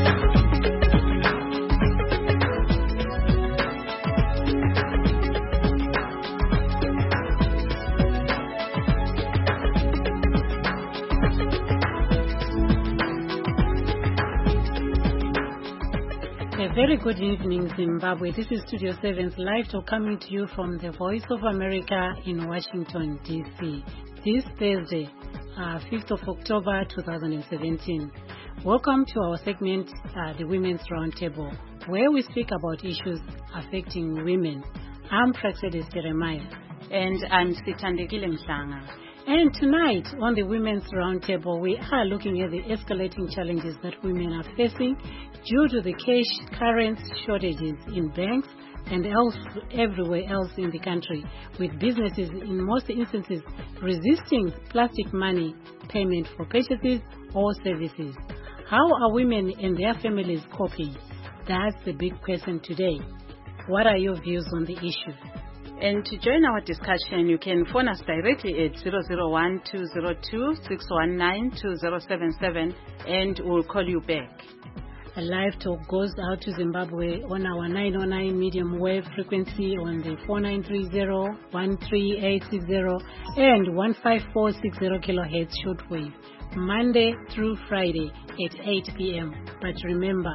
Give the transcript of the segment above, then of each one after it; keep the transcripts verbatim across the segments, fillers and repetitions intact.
Very good evening, Zimbabwe. This is Studio seven's Live Talk coming to you from the Voice of America in Washington, D C This Thursday, uh, fifth of October, twenty seventeen. Welcome to our segment, uh, the Women's Roundtable, where we speak about issues affecting women. I'm Praxedis Jeremiah. And I'm Sithandekile Mhlanga. And tonight on the Women's Roundtable, we are looking at the escalating challenges that women are facing due to the cash currency shortages in banks and else, everywhere else in the country, with businesses in most instances resisting plastic money payment for purchases or services. How are women and their families coping? That's the big question today. What are your views on the issue? And to join our discussion, you can phone us directly at zero zero one two zero two six one nine two zero seven seven and we'll call you back. A live talk goes out to Zimbabwe on our nine oh nine medium wave frequency on the four nine three zero, one three eight six zero and one five four six zero kilohertz shortwave, Monday through Friday at eight p.m. But remember,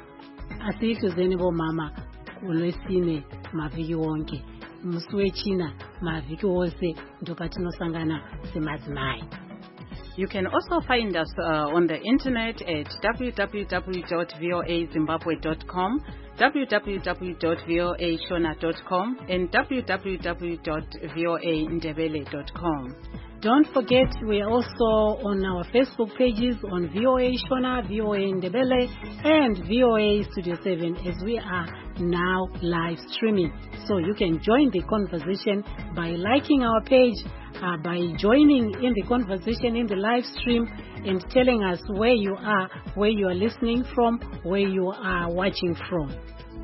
asikho zenebo mama ulwesine maviki wonke. Muswechina maviki wose ndopatinosangana semadzimai. You can also find us uh, on the internet at w w w dot voa zimbabwe dot com, w w w dot voa shona dot com, and w w w dot voa ndebele dot com. Don't forget, we are also on our Facebook pages on V O A Shona, V O A Ndebele, and V O A Studio seven as we are now live streaming. So you can join the conversation by liking our page, uh, by joining in the conversation in the live stream and telling us where you are, where you are listening from, where you are watching from.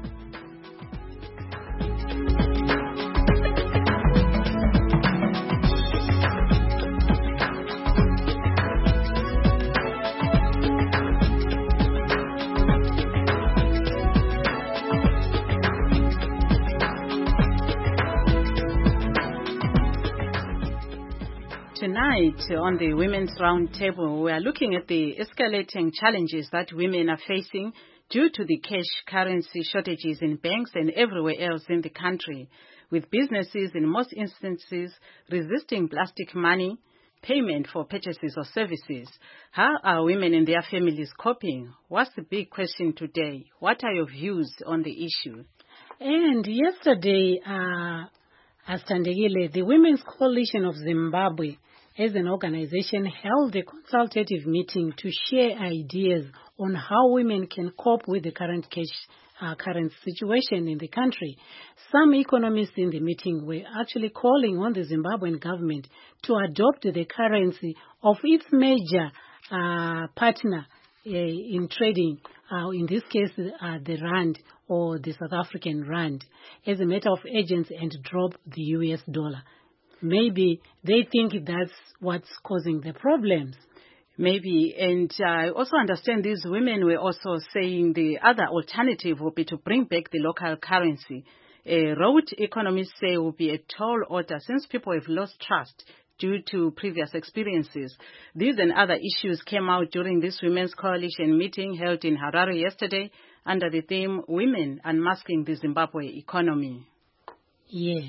Tonight on the Women's Roundtable, we are looking at the escalating challenges that women are facing due to the cash currency shortages in banks and everywhere else in the country, with businesses in most instances resisting plastic money payment for purchases or services. How are women and their families coping? What's the big question today? What are your views on the issue? And yesterday, uh, Astandegile, the Women's Coalition of Zimbabwe, as an organization, held a consultative meeting to share ideas on how women can cope with the current cash uh, current situation in the country. Some economists in the meeting were actually calling on the Zimbabwean government to adopt the currency of its major uh, partner uh, in trading, uh, in this case uh, the rand or the South African rand, as a matter of urgency, and drop the U S dollar. Maybe they think that's what's causing the problems. Maybe, and I uh, also understand these women were also saying the other alternative would be to bring back the local currency. A road economists say will be a tall order since people have lost trust due to previous experiences. These and other issues came out during this Women's Coalition meeting held in Harare yesterday under the theme Women Unmasking the Zimbabwe Economy. Yeah.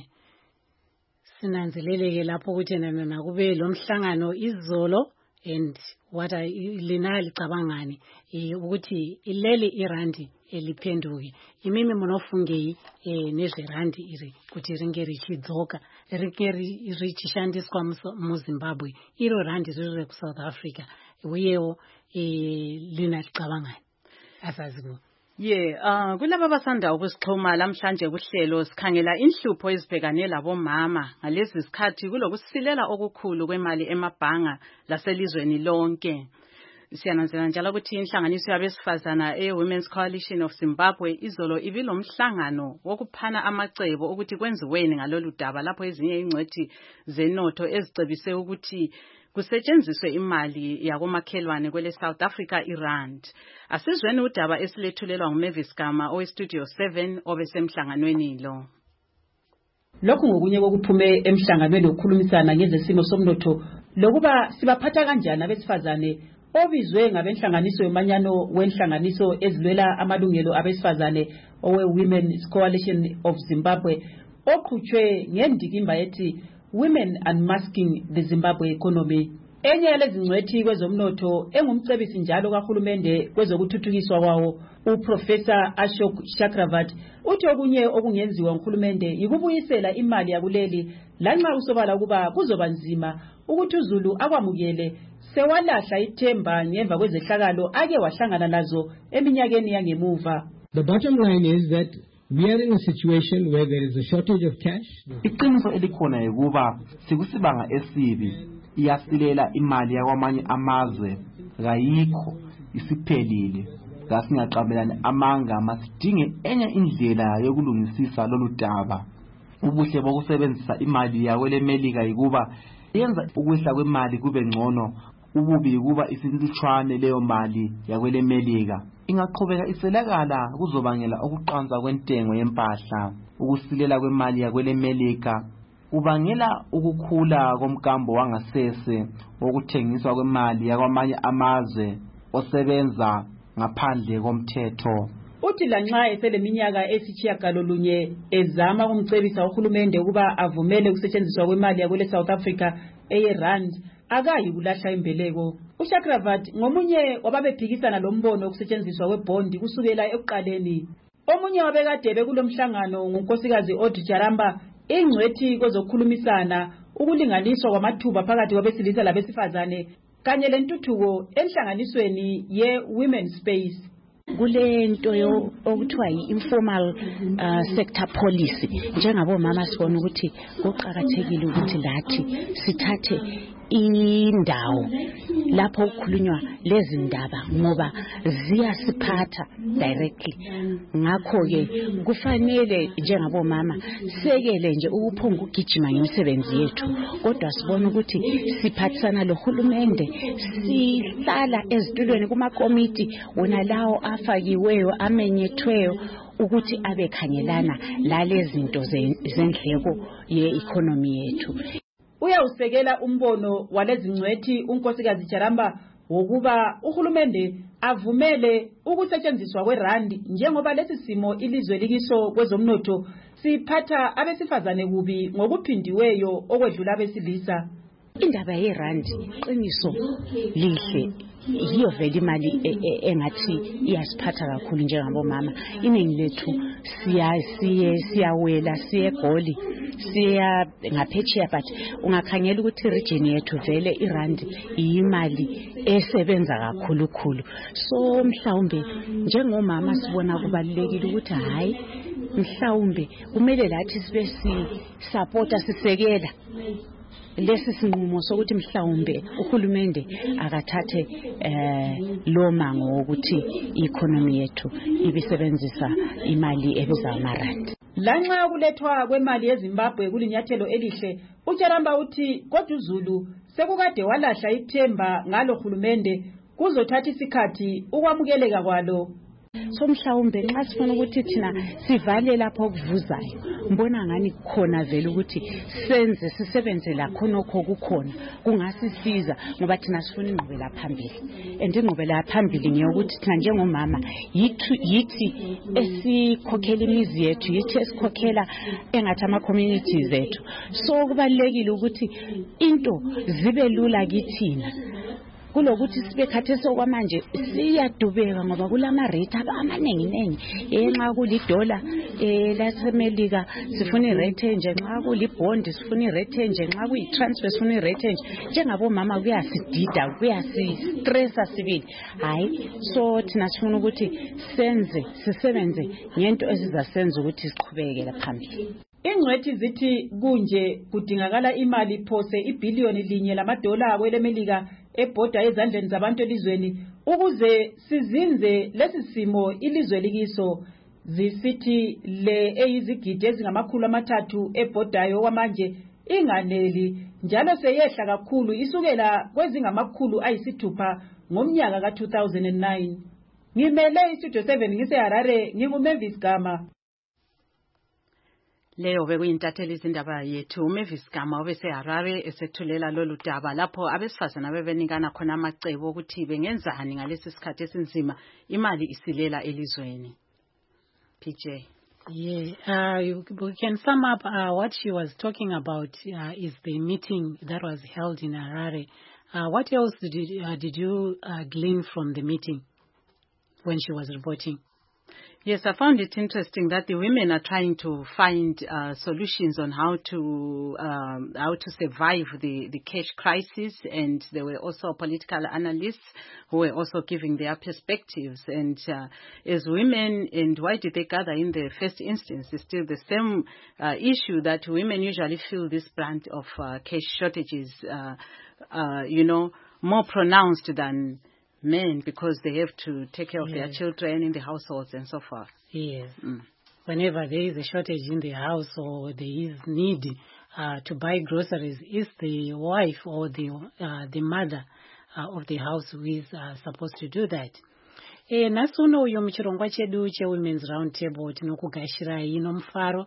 Sinanzeleleke lapho ukuthi nana nakube lo mhlangano izolo, and what I lina licabangani ukuthi ileli irandi eliphenduke imimi monofunge nezwe randi iri kuti ringe richidzoka ringe richishandiswa mu Zimbabwe iro randi riri ku South Africa uyewo lina licabangani asazibo. Yeah, uh, kulaba basanda ukusixhuma lamhlanje kuhlelo sikhangela inhlupho ezibhekane labomama ngalezi sikhathi kulokusilela okukhulu kwemali emabhanga laselizweni lonke. Siyananzela njalo ukuthi inhlanganiso yabesifazana e-Women's Coalition of Zimbabwe izolo ibilomhlangano wokuphana amacebo ukuthi kwenziweni ngalolu daba lapho ezinye ingcwethi zenotho ezicebise ukuthi kusetshenziswe imali yakomakhelwane kwele South Africa iRand. Asizweni udaba esilethulelwa nguMavis Gama owestudio seven obesemhlanganweni lo. Lokhu ngokunye kokuphume emhlanganweni okukhulumisana ngezesimo somnotho lokuba sibaphatha kanjani abesifazane obizwe ngabenhlanganiso yomanyano wenhlanganiso ezilwela amalungelo abesifazane owe Women's Coalition of Zimbabwe oqhutshwe ngendikimba ethi Women Unmasking the Zimbabwe Economy. Enye yalezingcwethi kwezomnotho engumcebisi njalo kahulumende kwezokuthuthukiswa kwawo uProfessor Ashok Chakravarty uthi okunye okungenziwa nguhulumende yikubuyisela imali yakuleli lanxa usobala kuba kuzoba nzima ukuthi uZulu akwamukele sewalahla ithemba ngemva kwezehlakalo ake wahlangana nazo eminyakeni yangemuva. The bottom line is that we are in a situation where there is a shortage of cash. Iqiniso elikhona ukuba sikusibanga esibi iyasilela imali yakwamanye amazwe kayikho isiphelile ngasingaqabelana amanga masidinge enye indlela yokulungisisa lolu daba. Ubuhle bokusebenzisa imali yakwele Melika ikuba yenza ukwehla kwemali kube ngcono, ububi kuba isinlutshwane leyo mali yakwele Melika ingaqhubeka iselakala kuzobangela okuqanza kwentengo yempahla. Ukusilela kwemali yakwele Melika kubangela ukukhula komkambo wangasese wokuthengiswa kwemali yakwamanye amazwe osebenza ngaphandle komthetho. Uthi lanxa eseleminyaka esitshiyagalolunye ezama ukumcebisa uhulumende ukuba avumele ukusetshenziswa kwemali yakwele South Africa eyeRand akayi kulahla imbeleko. uChakravarty ngomunye wababephikisana lombono okusetshenziswa kwebondi kusukela ekuqaleni. Omunye wabekade bekulomhlangano ngunkosikazi Audrey Jaramba ingcwethi kwezokukhulumisana ukulinganiswa kwamathuba phakathi kwabesilisa labesifazane kanye lentuthuko enhlanganisweni ye-Women Space. Kulento okuthiwa yi-informal uh, sector policy njengabo mama sibona ukuthi kuqhakathekile ukuthi lathi sithathe indawo lapho ukukhulunywa lezi ndaba ngoba ziyasiphatha directly. Ngakho ke kufanele njengabo mama sekele nje ukuphunga ugijima ngemisebenzi yethu kodwa sibona ukuthi siphathisana lohulumende sihlala ezitulweni kuma committee wona lawo afakiweyo amenyethweyo ukuthi abekhangelana lalezi zinto zendleko ye-economy yethu. Uyawusekela umbono walezingcwethi unkosikazi Jaramba wokuba uhulumende avumele ukusetshenziswa kweRand njengoba lesi simo ilizwe likiso kwezomnotho siphatha abesifazane kubi ngokuphindiweyo okwedlula abesilisa. Indaba yeRand qiniso lihle yiyo vele imali engathi iyasiphatha kakhulu njengabo mama. Iningi lethu siya siye siyawela siye egoli siya ngaphetsheya but ungakhangela ukuthi region yethu vele iRand imali esebenza kakhulu khulu. So mhlawumbe njengomama sibona kubalekile ukuthi hayi mhlawumbe kumele lathi sibe si supporta sisekela lesi sinqumo sokuthi mhlawumbe uhulumende akathathe eh lo mango ukuthi economy yethu ibisebenzisa imali ebiza amaRand. Lanxa kulethwa kwemali yeZimbabwe kulinyathelo elihle, uJaramba uthi kodwa uZulu sekukade walahla ithemba ngalo hulumende kuzothatha isikhathi ukwamukeleka kwalo. So mhlawumbe nxa sifuna ukuthi thina sivale lapho kuvuzayo mbona ngani kukhona vele ukuthi senze sisebenze la khonokho kukhona kungasisiza ngoba thina sifuna ingqubela phambili and ingqubela phambili ngiyokuthi thina njengomama yithi yithi esikhokhela imizi yethu yithi esikhokhela engathi ama communities ethu. So kubalekile ukuthi into zibe lula kithina kulokuthi sibe khathesi okwamanje siyadubeka ngoba kulama rate amaningi nengi enxa kulidola eh lasemelika sifuna irate nje nxa kulibond sifuna irate nje nxa kuyitransfer sifuna irate nje njengabo mama kuyasidida kuyasistressa sibili hayi. So thina sifuna ukuthi senze sisebenze ngento esizasenza ukuthi siqhubeke phambili. Ingcwethi zithi kunje kudingakala imali phose ibillion linye lamadola kwelemelika ebhoda ezandleni zabantu elizweni ukuze sizinze lesi simo ilizwe likiso. Zisithi le eyizigidi ezingamakhulu amathathu ebhodayo kwamanje inganeli njalo seyehla kakhulu isukela kwezingamakhulu ayisithupha ngomnyaka ka two thousand nine. Ngimele istudio seven ngiseHarare nginguMavis Gama. Leyo bekuyintatheli izindaba yethu uMavis Gama obeseHarare esethulela lolu daba lapho abesifazana bebenikana khona amacebo ukuthi bengenzani ngalesi sikhathi esinzima imali isilela elizweni. P J. Yeah, uh, you, we can sum up uh, what she was talking about uh, is the meeting that was held in Harare. Uh, what else did you, uh, did you uh, glean from the meeting when she was reporting? Yes, I found it interesting that the women are trying to find uh, solutions on how to um, how to survive the, the cash crisis, and there were also political analysts who were also giving their perspectives. And uh, as women, and why did they gather in the first instance? It's still the same uh, issue that women usually feel this brunt of uh, cash shortages, uh, uh, you know, more pronounced than men, because they have to take care of yes. their children in the households and so forth. Yes. Mm. Whenever there is a shortage in the house or there is need uh, to buy groceries, it's the wife or the uh, the mother uh, of the house who is uh, supposed to do that. E nasuno uyo muchirongwa chedu che Women's Round Table tinokugashira ino mufaro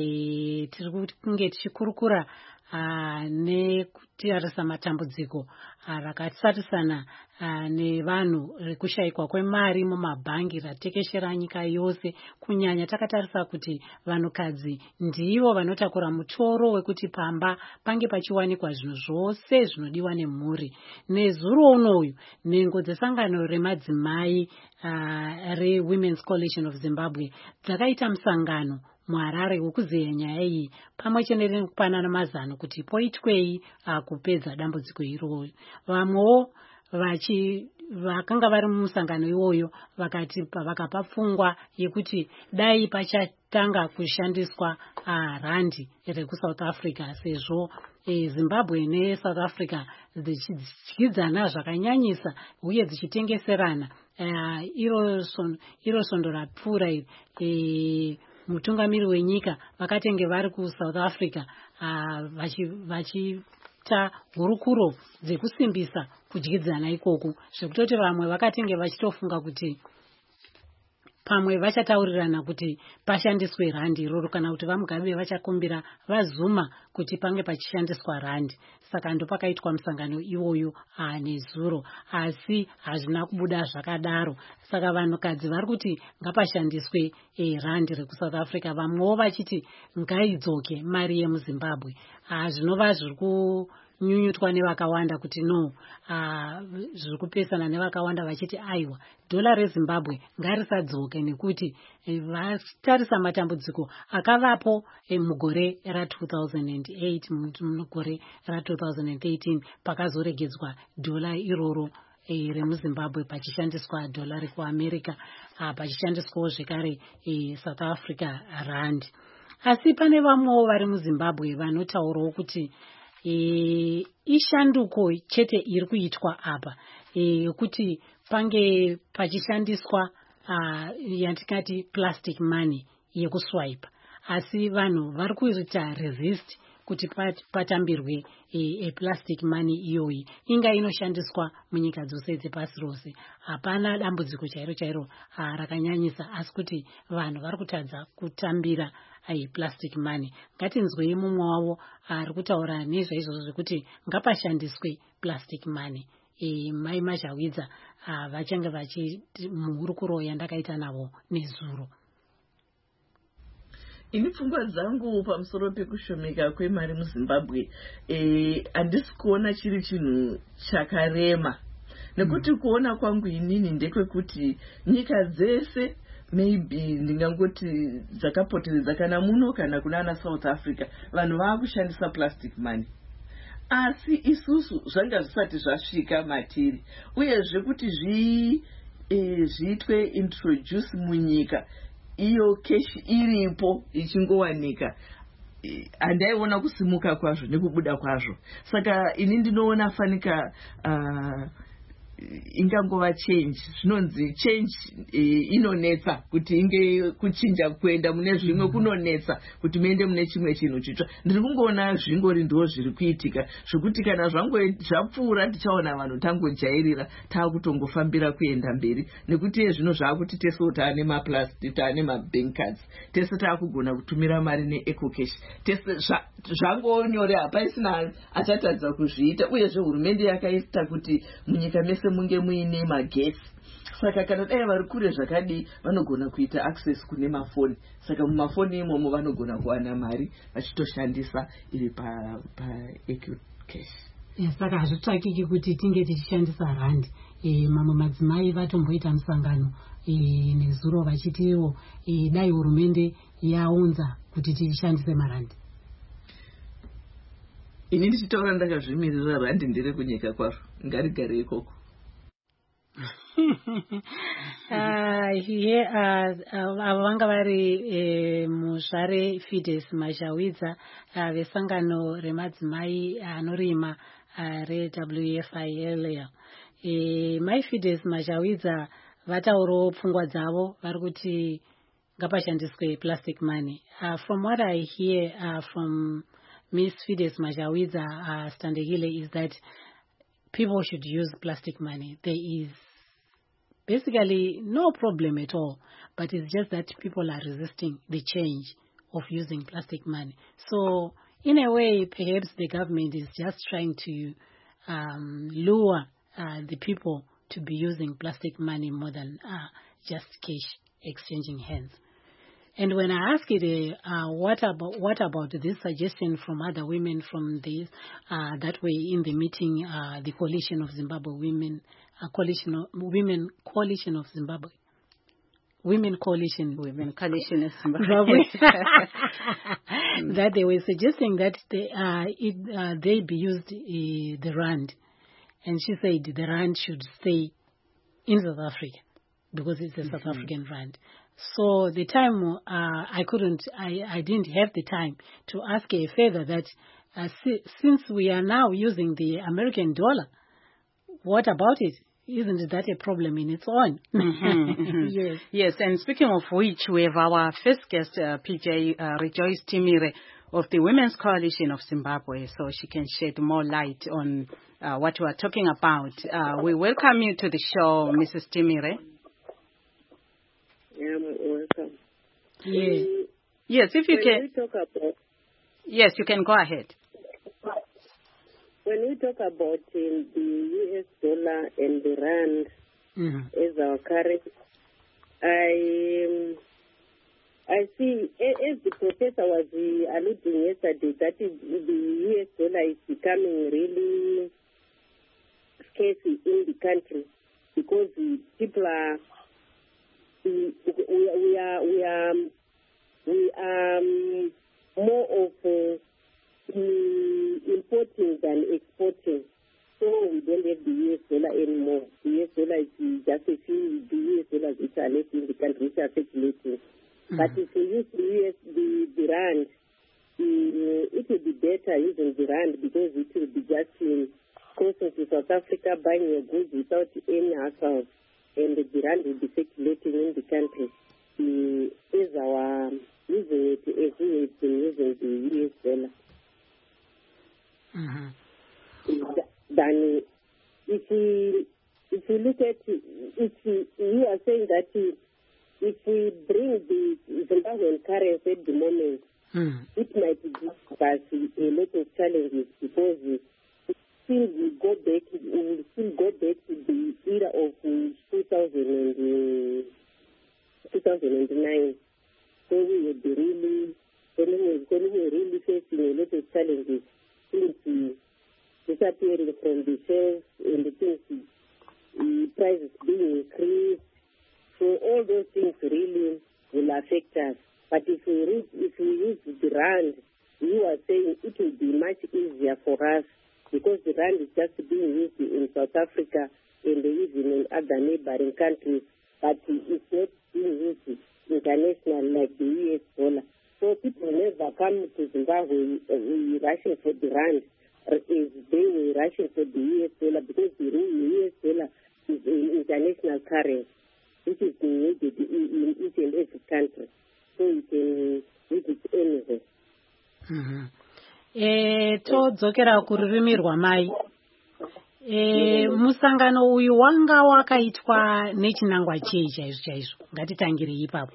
e tiri kunge tichikurukura Uh, nekutarisa matambudziko uh, rakasarisana uh, nevanhu rekushayikwa kwemari mumabhangi ratekeshera nyika yose, kunyanya takatarisa kuti vanhukadzi ndivo vanotakura mutoro wekuti pamba pange pachiwanikwa zvinhu zvose zvinodiwa nemhuri. Nezuro unoyu nhengo dzesangano remadzimai uh, reWomen's Coalition of Zimbabwe dzakaita musangano muHarare wekuzeya nyaya iyi pamwe chete nekupanana mazano kuti poitwei uh, kupedza dambudziko iroro. Vamwewo vachi vakanga vari mumusangano iwoyo vakati vakapa pfungwa yekuti dai pachatanga kushandiswa uh, randi rekuSouth Africa, sezvo e, Zimbabwe neSouth Africa dzichidyidzana zvakanyanyisa uye dzichitengeserana. Uh, iro son, iro sondo rapfuura e, mutungamiri wenyika vakatenge vari kuSouth Africa uh, vachiita hurukuro dzekusimbisa kudyidzana ikoko, zvekutoti vamwe vakatenge vachitofunga kuti pamwe vachataurirana kuti pashandiswe randi iroro, kana kuti vamugabe vachakumbira vazuma kuti pange pachishandiswa randi. Saka ndo pakaitwa musangano iwoyo uh, nezuro, asi hazvina kubuda zvakadaro. Saka vanhukadzi vari kuti ngapashandiswe eh, randi rekuSouth Africa, vamwewo vachiti ngaidzoke mari yemuZimbabwe. Uh, zvinova zviri kunyunyutwa nevakawanda kuti no, uh, zviri kupesana nevakawanda vachiti aiwa, dhola reZimbabwe ngarisadzoke nekuti eh, vatarisa matambudziko akavapo eh, mugore ra two thousand eight mugore ra two thousand thirteen pakazoregedzwa dhola iroro e, remuZimbabwe pachishandiswa dhola rekuAmerica, uh, pachishandiswawo zvekare e, South Africa rand. Asi pane vamwewo vari muZimbabwe vanotaurawo kuti e, ishanduko chete iri kuitwa apa yekuti e, pange pachishandiswa uh, yatingati plastic money yekuswipe, asi vanhu vari kuita resist kuti pat, patambirwe e, e plastic money iyoyi inga inoshandiswa munyika dzose dzepasi rose. Hapana dambudziko chairo chairo uh, rakanyanyisa, asi kuti vanhu vari kutadza kutambira ai plastic money. Ngatinzwei mumwe wavo ari kutaura nezvaizvozvo zvekuti ngapashandiswe plastic money. E, mai Mazhawidza uh, vachange vachi muhurukuro yandakaita navo nezuro. Ini pfungwa dzangu pamusoro pekushomeka kwemari muZimbabwe eh andisi kuona chiri chinhu chakarema, nekuti mm. kuona kwangu inini ndekwekuti nyika dzese maybe ndingangoti dzakapoteredza kana muno kana kuna South Africa vanhu vakushandisa plastic money, asi isusu zvanga zvisati zvasvika matiri uyezve kuti zvi eh, zviitwe introduce munyika iyo cash iripo ichingowanika, handaiona kusimuka kwazvo nekubuda kwazvo. Saka ini ndinoona fanika uh, ingangova change. Zvinonzi change uh, inonetsa kuti inge kuchinja kuenda mune zvimwe mm. kunonetsa kuti muende mune chimwe chinhu chitsva. Ndiri kungoona zvingori ndo zviri kuitika zvokuti kana zvango zvapfuura tichaona vanhu tangojairira taakutongofambira kuenda mberi nekuti zvino zvaakuti teso taane maplastic taane mabank cards tese taakugona kutumira mari neecocash tese zvangonyore hapaisina achatadza kuzviita uyezve hurumende yakaita kuti munyika mese munge muine magetsi. Saka kana dai vari kure zvakadi vanogona kuita access kune mafoni. Saka mumafoni imomo vanogona kuwana mari vachitoshandisa iri pa paecocash. Yes, saka hazvitsvakiki kuti tinge tichishandisa rand. E, mamwe madzimai vatomboita musangano e, nezuro vachitiwo e, dai hurumende yaunza kuti tishandise marandi. Ini ndichitaura ndakazvimirira randi ndiri kunyika kwaro ngarigare ikoko. Iye avo vanga vari muzvare Fides Mashawidza vesangano remadzimai anorima re-W F I L. Mai Fides Mashawidza vataurawo pfungwa dzavo vari kuti ngapashandiswe plastic money. Uh, from what I hear uh, from Miss Fides Mashawidza uh, Standekile is that people should use plastic money. There is basically no problem at all, but it's just that people are resisting the change of using plastic money. So in a way, perhaps the government is just trying to um, lure uh, the people to be using plastic money more than uh, just cash exchanging hands. And when I ask it, uh, what about what about this suggestion from other women from this uh, that way in the meeting, uh, the coalition of Zimbabwe women, uh, coalition of, women coalition of Zimbabwe, women coalition, women coalition of Zimbabwe, that they were suggesting that they uh, it, uh, they be used uh, the rand, and she said the rand should stay in South Africa because it's a mm-hmm. South African rand. So the time uh, I couldn't, I, I didn't have the time to ask her further that uh, si- since we are now using the American dollar, what about it? Isn't that a problem in its own? Mm-hmm, mm-hmm. Yes. Yes, and speaking of which, we have our first guest, uh, P J uh, Rejoice Timire of the Women's Coalition of Zimbabwe, so she can shed more light on uh, what we are talking about. Uh, we welcome you to the show, Missus Timire. Yeah, welcome. Yes. Um, yes, if you when can. We talk about, yes, you can go ahead. When we talk about um, the U S dollar and the rand mm-hmm. as our currency, I um, I see, as the professor was uh, alluding yesterday, that is, the U S dollar is becoming really scarce in the country because the people are. We, we, we are we are we are um, more of uh, importing than exporting, so we don't have the U S dollar anymore. The U S dollar is just a few the U S dollars which are left in the country which are circulating. Mm-hmm. But if we use the U S the, the rand, uh, it will be better using the rand because it will be just in crossing to South Africa buying your goods without any hassle. And the rand will be circulating in the country uh, as our using it as we have been using the U S dollar. Mm-hmm. Then, if we if we look at if we, you are saying that if we bring the Zimbabwean currency at the moment, mm. it might give us a lot of challenges because still we go back, we will still go back to the era of uh, two thousand nine. So we would be really, when we were really facing a lot of challenges, things uh, disappearing from the shelves and the things, uh, prices being increased. So all those things really will affect us. But if we read, if we use the rand, you are saying it will be much easier for us, because the rand is just being used in South Africa and even in other neighboring countries, but it's not being used international like the U S dollar. So people never come to Zimbabwe uh, rushing for the rand as they were rushing for the U S dollar, because the U S dollar international currency, which is needed in each and every country, so you can use it anywhere. Mm-hmm. Eh, todzokera kururimi rwamai. Eh, musangano uyu wanga wakaitwa nechinangwa chei chaizvo chaizvo, ngatitangire ipapo.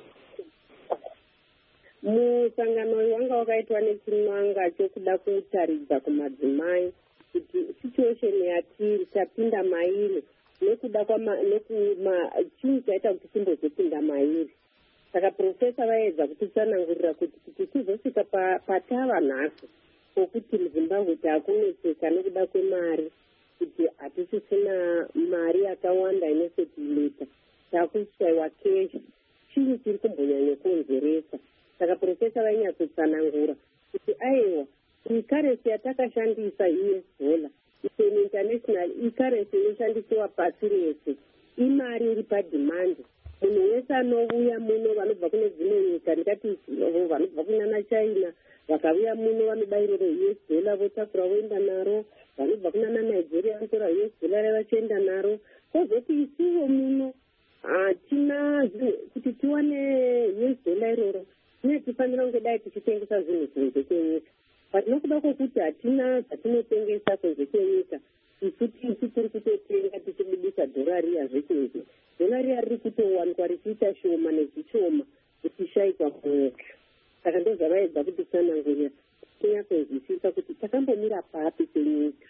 Musangano uyu wanga wakaitwa nechinangwa chokuda kutaridza kumadzimai kuti situation yatiri tapinda mairi nekuda kwachinhu chaita kuti timbozopinda mairi. Saka profesa vaedza kutitsanangurira kuti kuti tizosvika patava nhasi pokuti muzimbabwe takunetseka nekuda kwemari, kuti hatisisina mari yakawanda inosetilita, takushayiwa keshi, chii chiri kumbonyanya kukonzeresa. Saka profesa vainyatsotsanangura kuti aiwa ikarensi yatakashandisa U S dollar isen international ikarensi inoshandisiwa pasi rese, imari iri padhimandi. Munhu wese anouya muno vanobva kune dzimwe nyika, ndikati vanobva kunana China vakauya muno vanobayirira U S dollar votakura voenda naro, vanobva kunana Nigeria vanotora U S dollar vachienda naro. Kozoti isiwo muno hatina kuti tiwane U S dollar iroro, tine tifanira kunge dai tichitengesa zvinhu kunze kwenyika, but nokuda kwokuti hatina dzatinotengesa kunze kwenyika, isu tisi tiri kutotenga tichibudisa dhorari yazvekunze. Dhorari riri kutowanikwa richiita shoma nezvishoma richishayikwa munyika. Saka ndozvavaedza kuti tsanangurira tinyatsonzwisisa kuti takambomira papi penyika.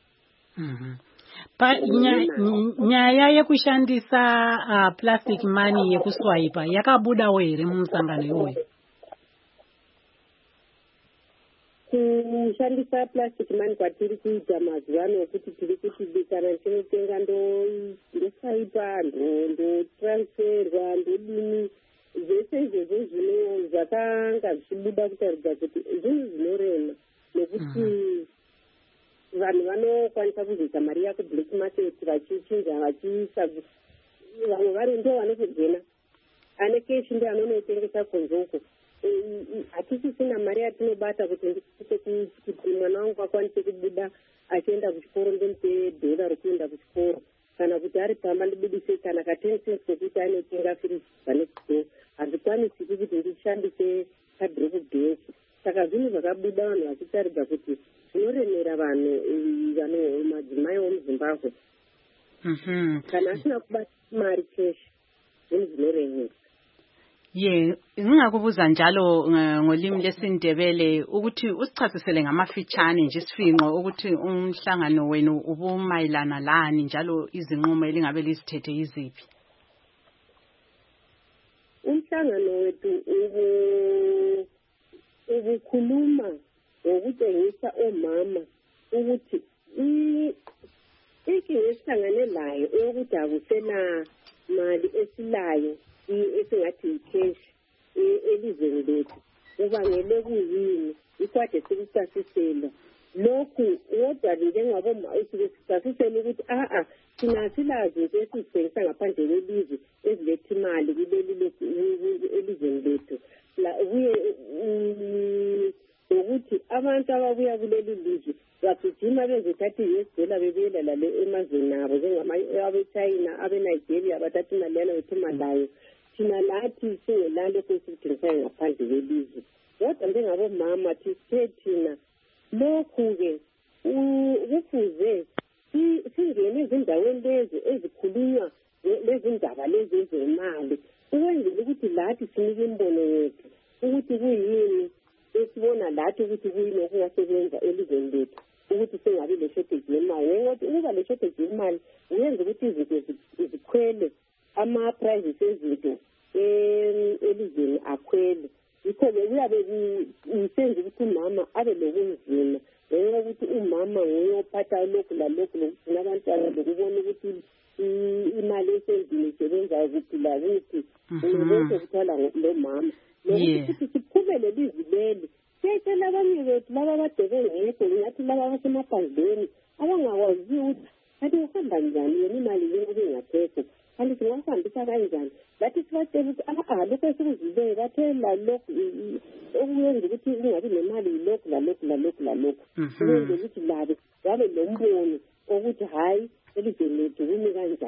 Nyaya yekushandisa uh, plastic money yekuswaipa yakabudawo here mumusangano iwoyo? Kushandisa plastic money kwatiri kuita mazuva ano kuti tiri kuti kana tinotenga ndoswaipa ndotransferwa ndodini, zvese izvozvo zvino zvakanga zvichibuda kutaridza kuti zvinhu zvinorema, nekuti vanhu vanokwanisa kuzoisa mari yako black market vachichinja vachiisa, vamwe vari ndo vanotogena ane keshi ndi anonotengesa konzoko. Hatisisina mari yatinobata kuti kuti mwana wangu akwanise kubuda achienda kuchikoro ndomupe dhola rokuenda kuchikoro, kana kuti ari pamba ndibudise kana ka ten cents kokuti anotenga firiji pane chikoro. Hazvikwanisiki kuti ndishandise khadhi rokugesi. Saka zvinhu zvakabuda vanhu vachitaridza kuti zvinoremera vanhu vanhu madzimai womuzimbabwe. Kana asina kubata mari keshi zvinhu zvinoremera. Ye, ngingakubuza njalo ngolimi lesindebele ukuthi usichasisele ngamafitshane nje isifinqo ukuthi umhlangano wenu ubumayilana lani njalo izinqumo elingabe lisithethe iziphi? Umhlangano wethu ubu ubukhuluma ngokutshengisa omama ukuthi inkinga esihlangane layo eyokuthi akusena mali esilayo esingathi yikheshi elizweni lethu kubangele kuyini, ikwade sikuchasiselwa lokhu kodwa njengaboma sikuchasisela ukuthi a-a thina silazi into esizithengisa ngaphandle kwelizwe eziletha imali kuleli elizweni lethu. Kuye ukuthi abantu ababuya kuleli lizwe bagijima bezothatha i-U S dollar bebuyela lale emazweni abo njengamabe-China, abe-Nigeria bathatha imali yana bethu malayo. Thina lathi singelalo kwesithengisayo ngaphandle kwelizwe. Kodwa njengabomama sithe thina lokhu-ke kufuze singene ezindaweni lezi ezikhulunywa lezi ndaba lezi ezemali, ukwenzela ukuthi lathi sinike imbono yethu ukuthi kuyini esibona lathi ukuthi kuyini okungasebenza elizweni lethu ukuthi singabi le-shortage yemali. Ngokuthi ukuba le-shortage yemali uyenza ukuthi izinto zikhwele, ama-prices ezinto elizweni akhwele. Yikho-ke kuyabe kusenza ukuthi umama abe lokunzima, ngenxa yokuthi umama nguye ophatha lokhu lalokhu lokugcina abantwana lokubona ukuthi imali esendlini isebenza kuphi lakuphi, konke kuthwala lo mama. Nokuthi siphumele lizwi leli siyayitshela abanye bethu laba abade bengekho, ngathi laba abasemaphandleni abangakwaziyo ukuthi kanti uhamba njani yena imali njengoba ingathekho, kanti singahambisa kanjani. Lathi sibatshela ukuthi a-a lokhu esikuzibeke bathela lokhu okuyenza ukuthi kungabi nemali yilokhu lalokhu lalokhu lalokhu, ukuyenza ukuthi labo babe nombono ukuthi hhayi elizweni lethu kumi kanjani.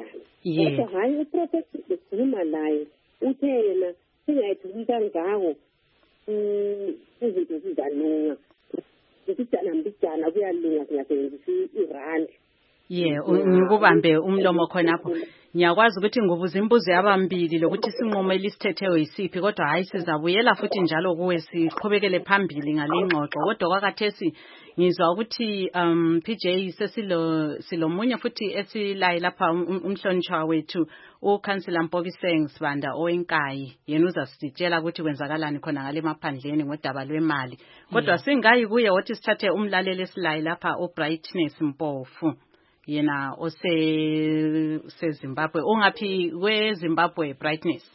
kodwa hayi uprofessor ekhuluma naye uthe yena singayithuli kangako izinto zizalunga ukujana mbijana kuyalunga singasebenzisa irandi. Yeah, ngikubambe umlomo khonapho. Ngiyakwazi ukuthi ngibuza imbuzo yabambili lokuthi sinqumo elisithethe yisiphi kodwa hayi sizabuyela futhi njalo kuwe siqhubekele phambili ngalengxoxo kodwa kwakathesi ngizwa ukuthi um P J sesilo silomunye futhi esilayi lapha umhlonishwa wethu uCouncillor Mpokiseng Sibanda owenkayi yena uzasitshela ukuthi kwenzakalani khona ngale maphandleni ngodaba lwemali kodwa singayi kuye wathi sithathe umlaleli esilayi lapha uBrightness Mpofu yena ose seZimbabwe ungaphi kweZimbabwe Brightness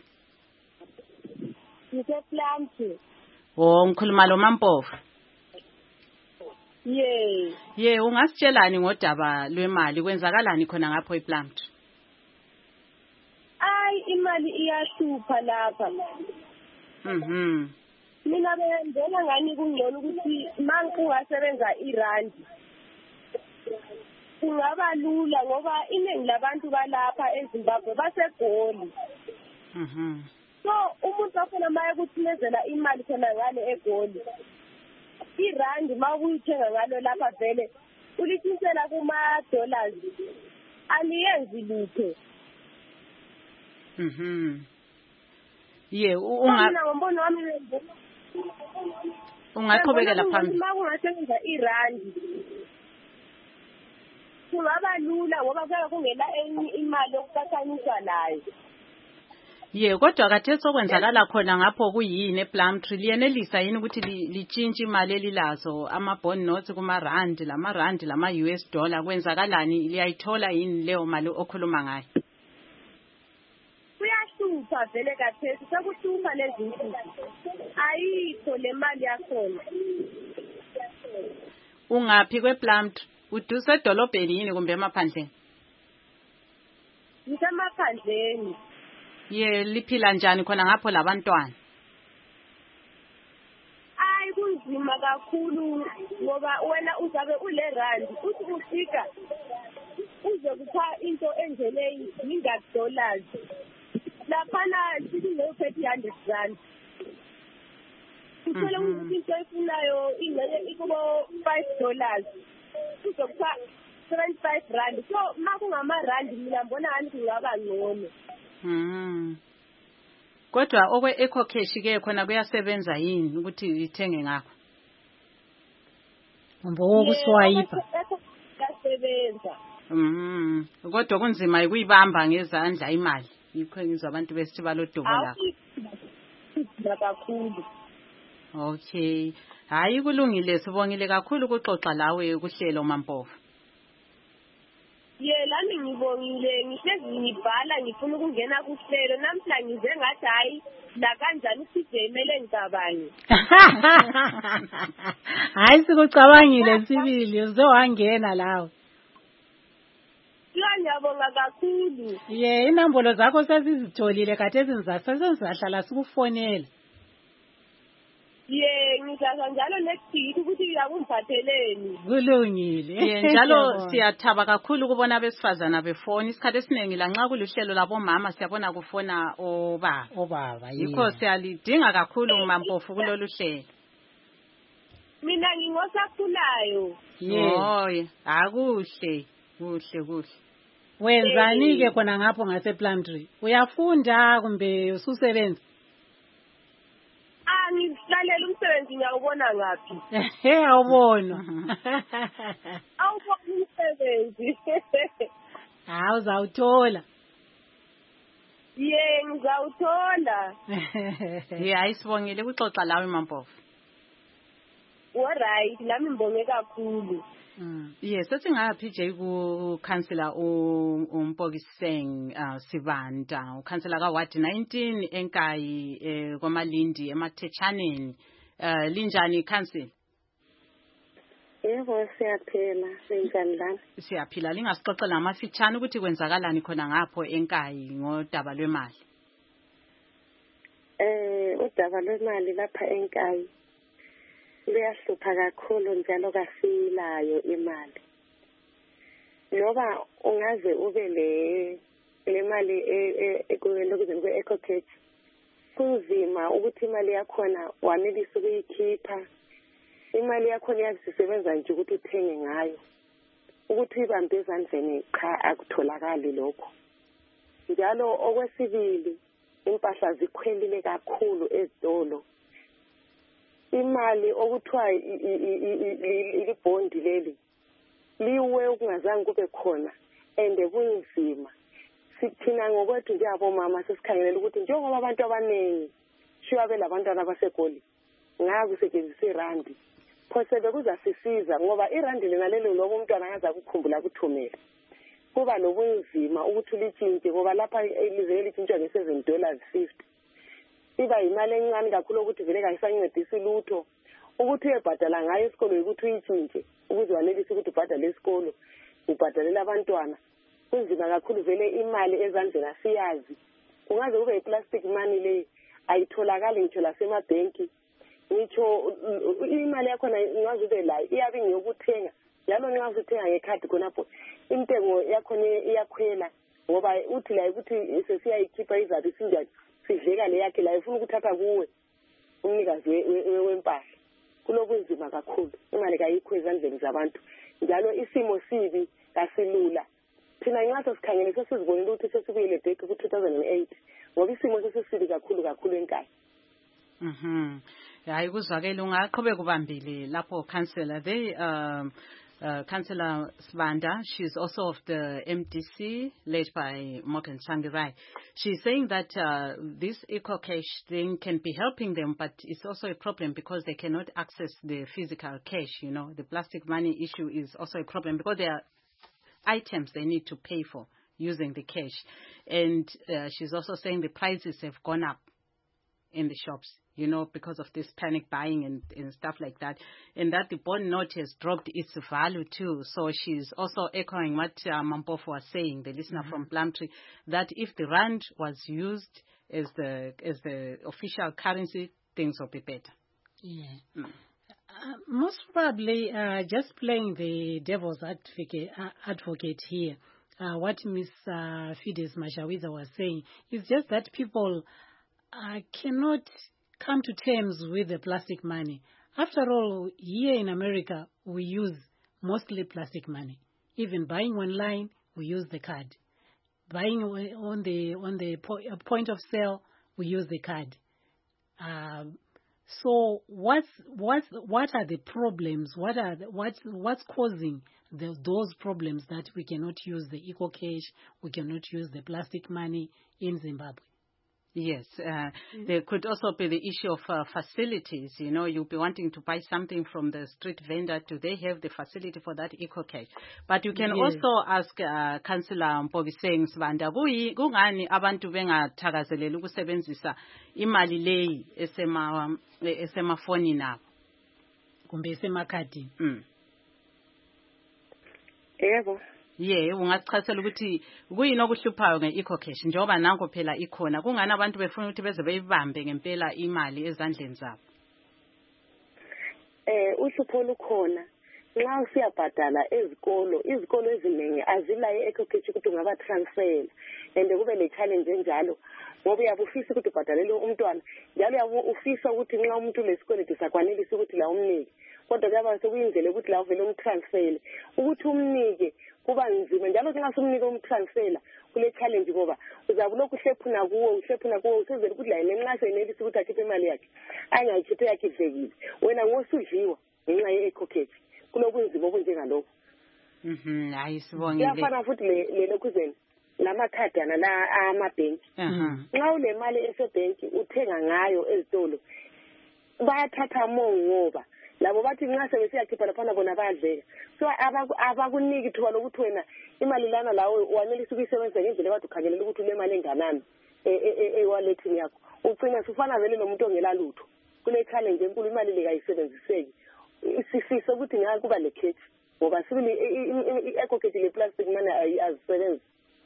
ngiseplanti oh ngikhuluma lo Mampofu yeah yeah ungasitshelani ngodaba lwemali kwenzakalani khona ngapho ePlant ay imali iyahlupha lapha mhm mina bengena ngani kungcono ukuthi manku wasebenza irandi kungaba lula ngoba iningi labantu balapha eZimbabwe basegoli. Mhm. So umuntu ofuna maye ukuthimezela imali khona ngale egoli. Irandi mawuyithenga ngalo lapha vele ulithisela kuma dollars. Aliyenzi lutho. Mhm. Ye unga ngombono wami ungaqhubekela phambili. Makungasebenza irandi. Kungaba lula ngoba kuya kungela enye imali yokuqhathaniswa nayo. Ye kodwa kathe sokwenzakala khona ngapho kuyini ePlumtree liyenelisa yini ukuthi litshintshe imali elilazo ama bond notes kuma rand lama rand lama U S dollar kwenzakalani liyayithola yini leyo mali okhuluma ngayo Kuyashupha vele kathe sekuhlupha lezi zinto ayikho le mali yakhona Ungaphi kwePlumtree uduse edolobheni yini kumbe emaphandleni Ngisemaphandleni Ye liphila njani khona ngapho labantwana Ay kunzima kakhulu ngoba wena uzabe ule rand uthi ufika uzokupha into enjele inga dollars laphana sithi ngophethi one hundred rand Uthole ukuthi into efunayo ingane ikubo five dollars uzokupha seventy-five rand so makungama rand mina mbona ngani kungaba ngcono Mhm. Kodwa okwe eco cash ke khona kuyasebenza yini ukuthi ithenge ngakho? Ngombo kuswayipa. Kuyasebenza. Mhm. Kodwa kunzima ukuyibamba ngezandla imali. Yikho ngizwa abantu besithi balodobola. Kakhulu. Okay. Hayi kulungile sibongile kakhulu ukuxoxa lawe kuhlelo Mampofu. Ye lami ngibongile ngihlezi ngibhala ngifuna ukungena kuhlelo namhla ngize ngathi hayi la kanjani uSije imele ngicabanye Hayi sikucabangile sibili uzowangena lawo Ngiyabonga kakhulu Ye inombolo zakho sesizitholile kade ezinzasa sesenzahlala sikufonela Ye ngizaza njalo next week ukuthi uyakungiphatheleni Kulungile Ye njalo siyathaba kakhulu ukubona abesifazana befoni isikhathi esiningi la nxa kuluhlelo labo mama siyabona kufona obaba obaba yikho siyalidinga kakhulu Mampofu kulolu hlelo Mina ngingosakhulayo Hoye akuhle kuhle kuhle Wenzani ke khona ngapho ngase Plumtree uyafunda kumbe ususebenza Ngihlalela umsebenzi ngiyawubona ngaphi He awubona Awubona umsebenzi Hawu uzawuthola Ye ngizawuthola Ye ayisibongile ukuxoxa lawe Mampofu Alright lami ngibonge kakhulu Mm. Yes, sesingaphi nje ku councillor uMpokiseng uh, Sibanda, ucouncillor ka Ward nineteen enkayi eh, kwamalindi emathechaneni. Uh, linjani council? Yebo siyaphila, linjani lana? Siyaphila, lingasixoxela amafitshane ukuthi kwenzakalani khona ngapho enkayi ngodaba lwemali. Eh, udaba lwemali lapha enkayi Liyahlupha kakhulu njalo kasilayo imali. Ngoba ungaze ube le le mali ekulokuzeni kwe-EcoCash kunzima ukuthi imali yakhona wanelisa ukuyikhipha. Imali yakhona iyazisebenza nje ukuthi uthenge ngayo. Ukuthi ibambe ezandleni cha akutholakali lokho. Njalo okwesibili impahla zikhwelile kakhulu ezitolo. Imali okuthiwa ilibhondi leli liwe ukungazange kube khona ende kunzima. Sithina ngokwethu njengabomama sesikhangelela ukuthi njengoba abantu abaningi shiwa belabantwana basegoli ngakusetshenziswa irandi phose bekuzasisiza ngoba irandi lena lelo lobo umntwana angaza ukukhumbula kuthumela kuba lobunzima ukuthi ulitshintshe ngoba lapha ilizwe litshintshwa nge-seven dollars fifty iba imali encane kakhulu ukuthi vele kayisancedisi lutho ukuthi uyebhadala ngayo esikolweni ukuthi uyitshintshe ukuze wanelise ukuthi ubhadale esikolo ubhadalela abantwana kunzima kakhulu vele imali ezandleni asiyazi kungaze kube yi-plastic money le ayitholakali ngitsho lasemabhenki ngitsho imali yakhona ingaze ube la iyabe ngiyokuthenga njalo nxa usithenga ngekhadi khonapho intengo yakhona iyakhwela ngoba uthi la ukuthi sesiyayikhipha izabe isinjani sidleka le yakhe la ifuna ukuthatha kuwe umnikazi wempahla kulobunzima kakhulu imali kayikho ezandleni zabantu njalo isimo sibi kasilula thina nxa sikhangele sesizibonile ukuthi sesibuyele back ku-two thousand eight ngoba isimo sesisibi kakhulu kakhulu enkaya. Mhm. Hayi kuzwakela ungaqhubeka ubambile lapho councillor they um Uh, Councillor Sibanda, she's also of the M D C, led by Morgan Changirai. She's saying that uh, this EcoCash thing can be helping them, but it's also a problem because they cannot access the physical cash. You know, the plastic money issue is also a problem because there are items they need to pay for using the cash. And uh, she's also saying the prices have gone up in the shops, you know, because of this panic buying and, and stuff like that. And that the bond note has dropped its value too. So she's also echoing what uh, Mampofu was saying, the listener mm-hmm. from Plumtree, that if the rand was used as the as the official currency, things would be better. Yeah. Mm. Uh, most probably, uh, just playing the devil's advocate, uh, advocate here, uh, what Miss Uh, Fides Mashawiza was saying is just that people I cannot come to terms with the plastic money. After all, here in America, we use mostly plastic money. Even buying online, we use the card. Buying on the on the po- point of sale, we use the card. Um, so what's what's what are the problems? What are the, what's what's causing the, those problems that we cannot use the EcoCash, we cannot use the plastic money in Zimbabwe? Yes, uh, mm-hmm. there could also be the issue of uh, facilities. You know, you'll be wanting to buy something from the street vendor. Do they have the facility for that EcoCash? But you can yes. also ask uh, Councillor Mpobiseng Sibanda, kungani abantu bengathakazeleli ukusebenzisa imali leyi esema esemafoni nabo kumbe esemakhadi? Mm. Yebo. Yeah, ungachasela ukuthi kuyini okuhluphayo nge-EcoCash njengoba nango phela ikhona kungani abantu befuna ukuthi beze beyibambe ngempela imali ezandleni zabo. Eh uhlupho lukhona nxa usiyabhadala ezikolo izikolo eziningi azilaye EcoCash ukuthi ungaba transfer and kube le challenge enjalo ngoba uyabufisa ukuthi ubhadalele umntwana njalo uyabufisa ukuthi nxa umuntu lesikweleti sakwanelisa ukuthi la umnike kodwa kuyaba sekuyindlela ukuthi la uvele umtransfer ukuthi umnike kuba nzima njalo nxa sumnika umtransfer kule challenge ngoba uzabe lokhu hlephuna kuwo uhlephuna kuwo usezele ukuthi la yena nxa senelisa ukuthi akhiphe imali yakhe angayikhiphe yakhe ivekile wena ngosudliwa ngenxa ye-EcoCash kulobunzima obunjengalokho. Mhm, hayi sibongile. Iyafana futhi le lokhuzeni lamakhadana la amabhenki. Nxa unemali esebhenki uthenga ngayo ezitolo bayathatha mongoba labo bathi nxa sebesiyakhipha laphana bona bayadleka so abakuniki ithuba lokuthi wena imali lana lawo wanelisa ukuyisebenzisa ngendlela ekade ukhangelela ukuthi unemali enganani ewalethini yakho ugcina sufana vele nomuntu ongela lutho kule challenge enkulu imali le kayisebenziseki isifisa ukuthi ngeke kuba le cash ngoba sibili i-EcoCash le plastic money azisebenzi.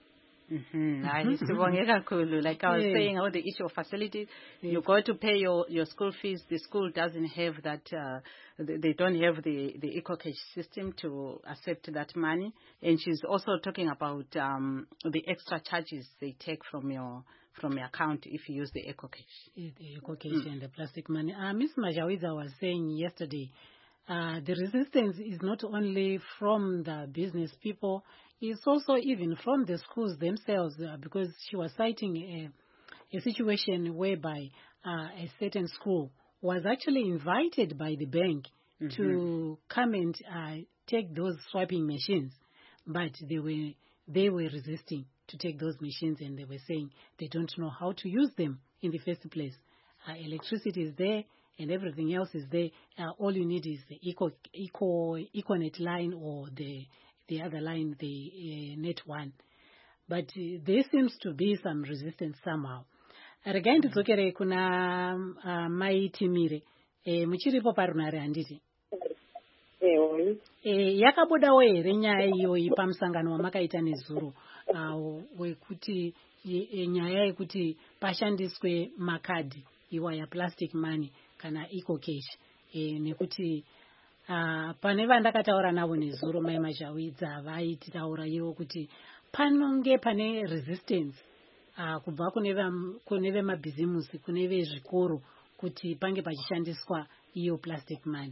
Mm-hmm. Like I was Yeah. saying, all the issue of facilities, you go to pay your, your school fees, the school doesn't have that, uh, they, they don't have the, the EcoCash system to accept that money. And she's also talking about um, the extra charges they take from your from your account if you use the EcoCash. The EcoCash mm. and the plastic money. Uh, Miz Majawiza was saying yesterday, uh, the resistance is not only from the business people, it's also even from the schools themselves, uh, because she was citing a, a situation whereby uh, a certain school was actually invited by the bank mm-hmm. to come and uh, take those swiping machines, but they were they were resisting to take those machines, and they were saying they don't know how to use them in the first place. Uh, electricity is there and everything else is there. Uh, all you need is the Eco, Eco, Econet line or the the other line, the uh, net one. But uh, there seems to be some resistance somehow. Regai ndidzokere kuna uh, Mai Timire. Eh, muchiripo parunare handiti? Ewe. Eh, yakabudawo here nyaya iyoyi pamusangano wamakaita nezuro uh, wekuti e, nyaya yekuti pashandiswe makadhi iwa ya plastic money kana EcoCash. Eh, nekuti Uh, pane vandakataura navo nezuro Mai Majawidza vaititaura ivo kuti panonge pane resistance uh, kubva kune vemabhizimusi kune vezvikoro kuti pange pachishandiswa iyo plastic money.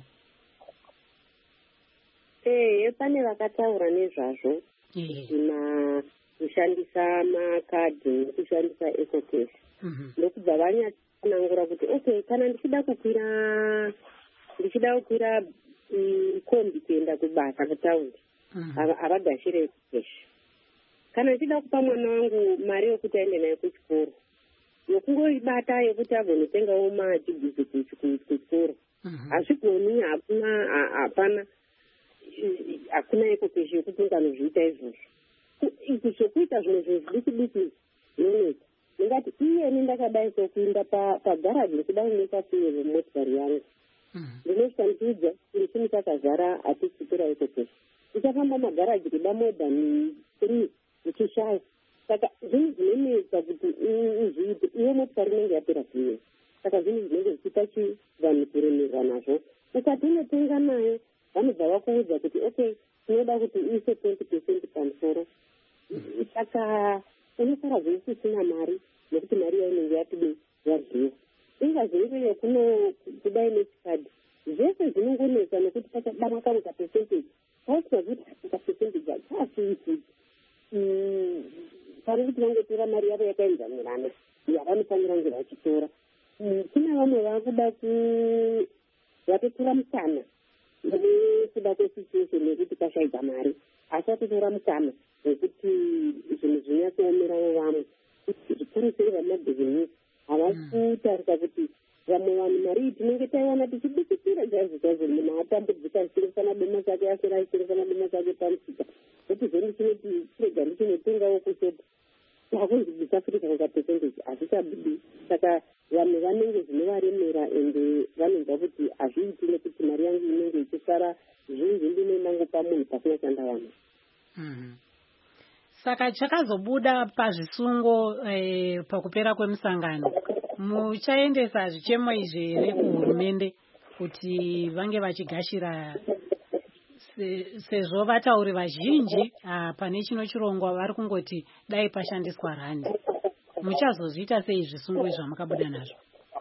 Eh, pane vakataura nezvazvo yeah. kushandisa makadhi kushandisa EcoCash ndokubva vanyatsanangura kuti okay, kana ndichida kukwira ndichida kukwira kombi kuenda kubasa kutaundi havagashire keshi. Kana ndichida kupa mwana wangu mari yokuti aende naye kuchikoro, yokungoibata yokuti agonotengawo madhibhizi kuchikoro, hazvigoni, hakuna hapana hakuna EcoCash yokuti unganozviita izvozvo. Zvokuita zvimwe zvezvidiki diki noneka ndingati iyeni ndakadai sokuinda pagaraji ndikuda kuneka fuel motikari yangu ndinoshandidza kuti takazara hatichitora EcoCash. Ndichafamba magaraji kuda more than three ndichishaya. Saka zvinhu zvinonetsa kuti uzviite iwe motikari inenge yapera fuel. Saka zvinhu zvinenge zvichiita chi vanhu kuremerwa nazvo. Ukati unotenga naye vanobva vakuudza kuti okay, tinoda kuti uise twenty percent pamusoro. Saka unosara zvese usina mari nekuti mari yayo inenge yatide yaryiwa. Ingazoireyo kuno kudai nechikadhi zvese zvinongonetsa nekuti pachadama kamwe kapercentage pausina kuti kapercentage achasiisi pari kuti vangotora mari yavo yakaenzanirana yavanofanira kunge vachitora. Kuna vamwe vakuda ku vatotora musana nekuda kwesituation yekuti pashaidza mari asi vatotora musana nekuti zvinhu zvinyatsoomerawo vamwe zvikuru sei vamabhizimusi havasi kutarisa kuti vamwe vanhu mari tinenge taiwana tichibikisira chaizvo chaizvo munhu atambudzika achitengesana doma chake asera achitengesana doma chake pamusika kuti zveni chinoti chirega ndichinotengawo kushopa takunzibisa futi kana kapercentage hazvichabudi. Saka vanhu vanenge zvinovaremera ende vanonzwa kuti hazviiti nekuti mari yangu inenge ichisara zvinji ndinonangopa munhu pasina shanda vanhu. Saka chakazobuda pazvisungo eh, pakupera kwemusangano, muchaendesa zvichemo izvi here kuhurumende kuti vange vachigashira, sezvo vatauri vazhinji uh, pane chino chirongwa vari kungoti dai pashandiswa randi. Muchazozviita sei zvisungo izvi zvamakabuda nazvo?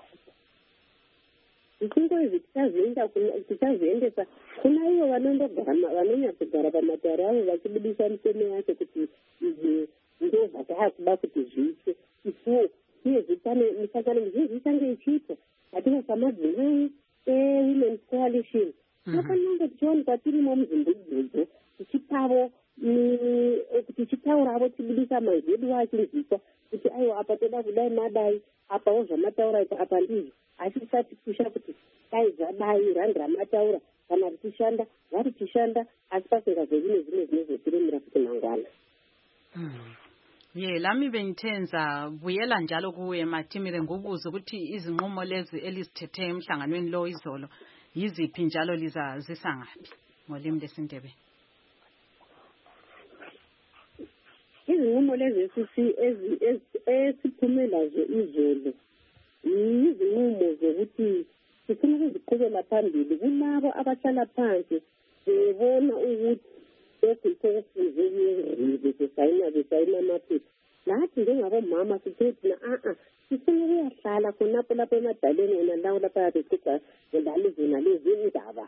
Zvisungo izvi tichazoendesa kuna ivo vanonyatsogara pamatare avo vachibudisa mitemo yacho kuti izvi ndo zvataakuda kuti zviitwe isuwo. Uyezve pane misangano mizhinji ichange ichiitwa atina samadzimai eWomen's Coalition tokananga tichiwanikwa tirimo muzimbabwedzo tichipavo tichitauravo tibudisa mazedu achinzwiswa kuti aiwa apa toda kudai madai apawo zvamataura ipa apa ndizvo asi tisati kusha kuti dai zvadai randi ramataura kana richishanda varichishanda asi pasingazove nezvimwe zvinozotiremera kuti mangwana. Ye lami bengithenza buyela njalo kuwe Matimire ngokubuza ukuthi izinqumo lezi elizithethe emhlanganweni lo izolo yiziphi njalo liza zisangaphi ngolimi lesindebe. izinqumo lezi esiphume lazo izolo izinqumo zokuthi sifuna ukuziqhubela phambili kulabo abahlala phansi bebona ukuthi lokhu kufuze kuyenzile besayina besayina amaphepha lathi njengabomama sithe thina a-a sifuna ukuyahlala khonapho lapho emadaleni wona lawo lapho yabeqeda ngolalo zona lezi indaba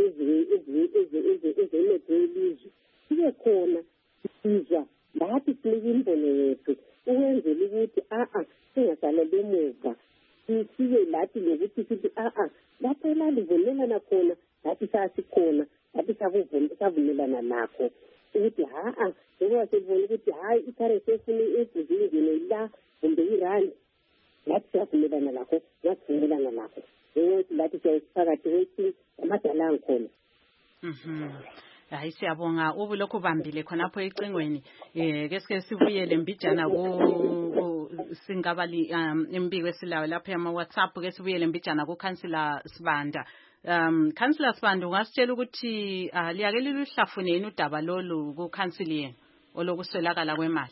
ezenethe ilizwe sibe khona sizwa lathi sinike imbono yethu ukwenzela ukuthi a-a singasaleli emuva sibe lathi lokuthi sithi a-a lapho elalivumelana khona lathi sasikhona lathi savumelana nakho ukuthi ha-a njengoba sibona ukuthi hayi i-currency efuna ebhuzini ngene la kumbe irandi lathi siyavumelana lakho ngasivumelana lakho njengokuthi lathi siyawuphakathi kwethu amadala angikhona. Hayi siyabonga ubulokhu bambile khonapho ecingweni eh ke sike sibuyele mbijana ku singabali imbiko esilayo lapha ama WhatsApp ke sibuyele mbijana ku Councillor Sibanda. Um Councillor Sibanda ungasitshela ukuthi liyake liluhlafuneni udaba lolu ku council yenu olokuswelakala kwemali?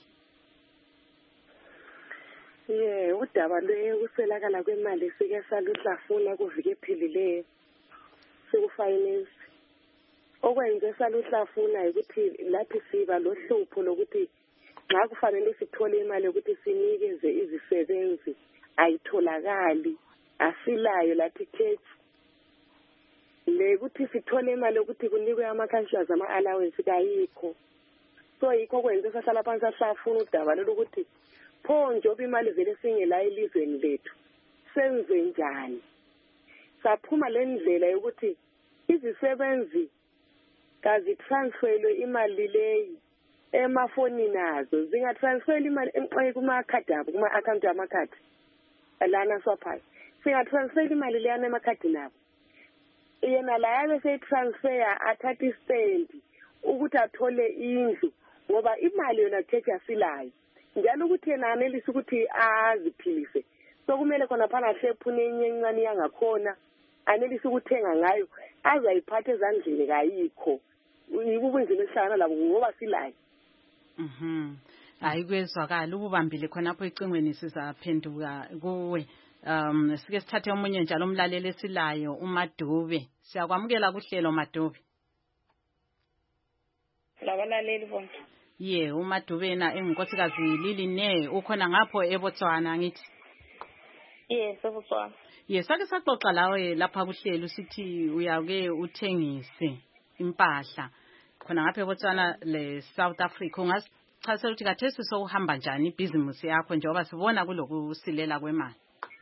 Yeah, udaba lokuswelakala kwemali sike saluhlafuna kuvike ephilileyo sikufinance. Okwenze saluhlafuna ukuthi laphi siba lohlupho lokuthi nxa kufanele sithole imali ukuthi sinikeze izisebenzi ayitholakali asilayo lathi cash le ukuthi sithole imali ukuthi kunikwe ama-councillors ama-allowance kayikho. So yikho kwenze sahlala phansi sahlafuna udaba lokuthi pho njengoba imali vele singela elizweni lethu senze njani. Saphuma le ndlela yokuthi izisebenzi kazitransferwe imali leyi emafonini azo zingatransferwa imali kuma-khadi abo kuma-akhawunti amakhadi lana swaphayo singatransferwa imali leyana emakhadini abo yena la yabe seyitransfer athatha istendi ukuthi athole indlu ngoba imali yona checha silayo njalo ukuthi yena anelisa ukuthi aziphilise so kumele khona phana hlephune enyencane yangakhona anelisa ukuthenga ngayo azayiphatha ezandleni kayikho ubunzima esihlangana labo ngoba silayo. Mhm. Hayi kwezwakala ububambile khonapho ecingweni sizaphenduka kuwe. Um sike sithathe omunye njalo umlaleli esilayo uMadube. Siyakwamukela kuhlelo Madube. Labalaleli bonke. Ye uMadube na enginkosikazi Lili ne ukhona ngapho eBotswana ngithi. Yes, eBotswana. Yes, sake saxoxa lawe lapha kuhlelo sithi uyake uthengise impahla khona ngapha eBotswana le South Africa. Ungasichazela ukuthi kathesi sokuhamba njani ibhizinisi yakho njengoba sibona kulokusilela kwemali?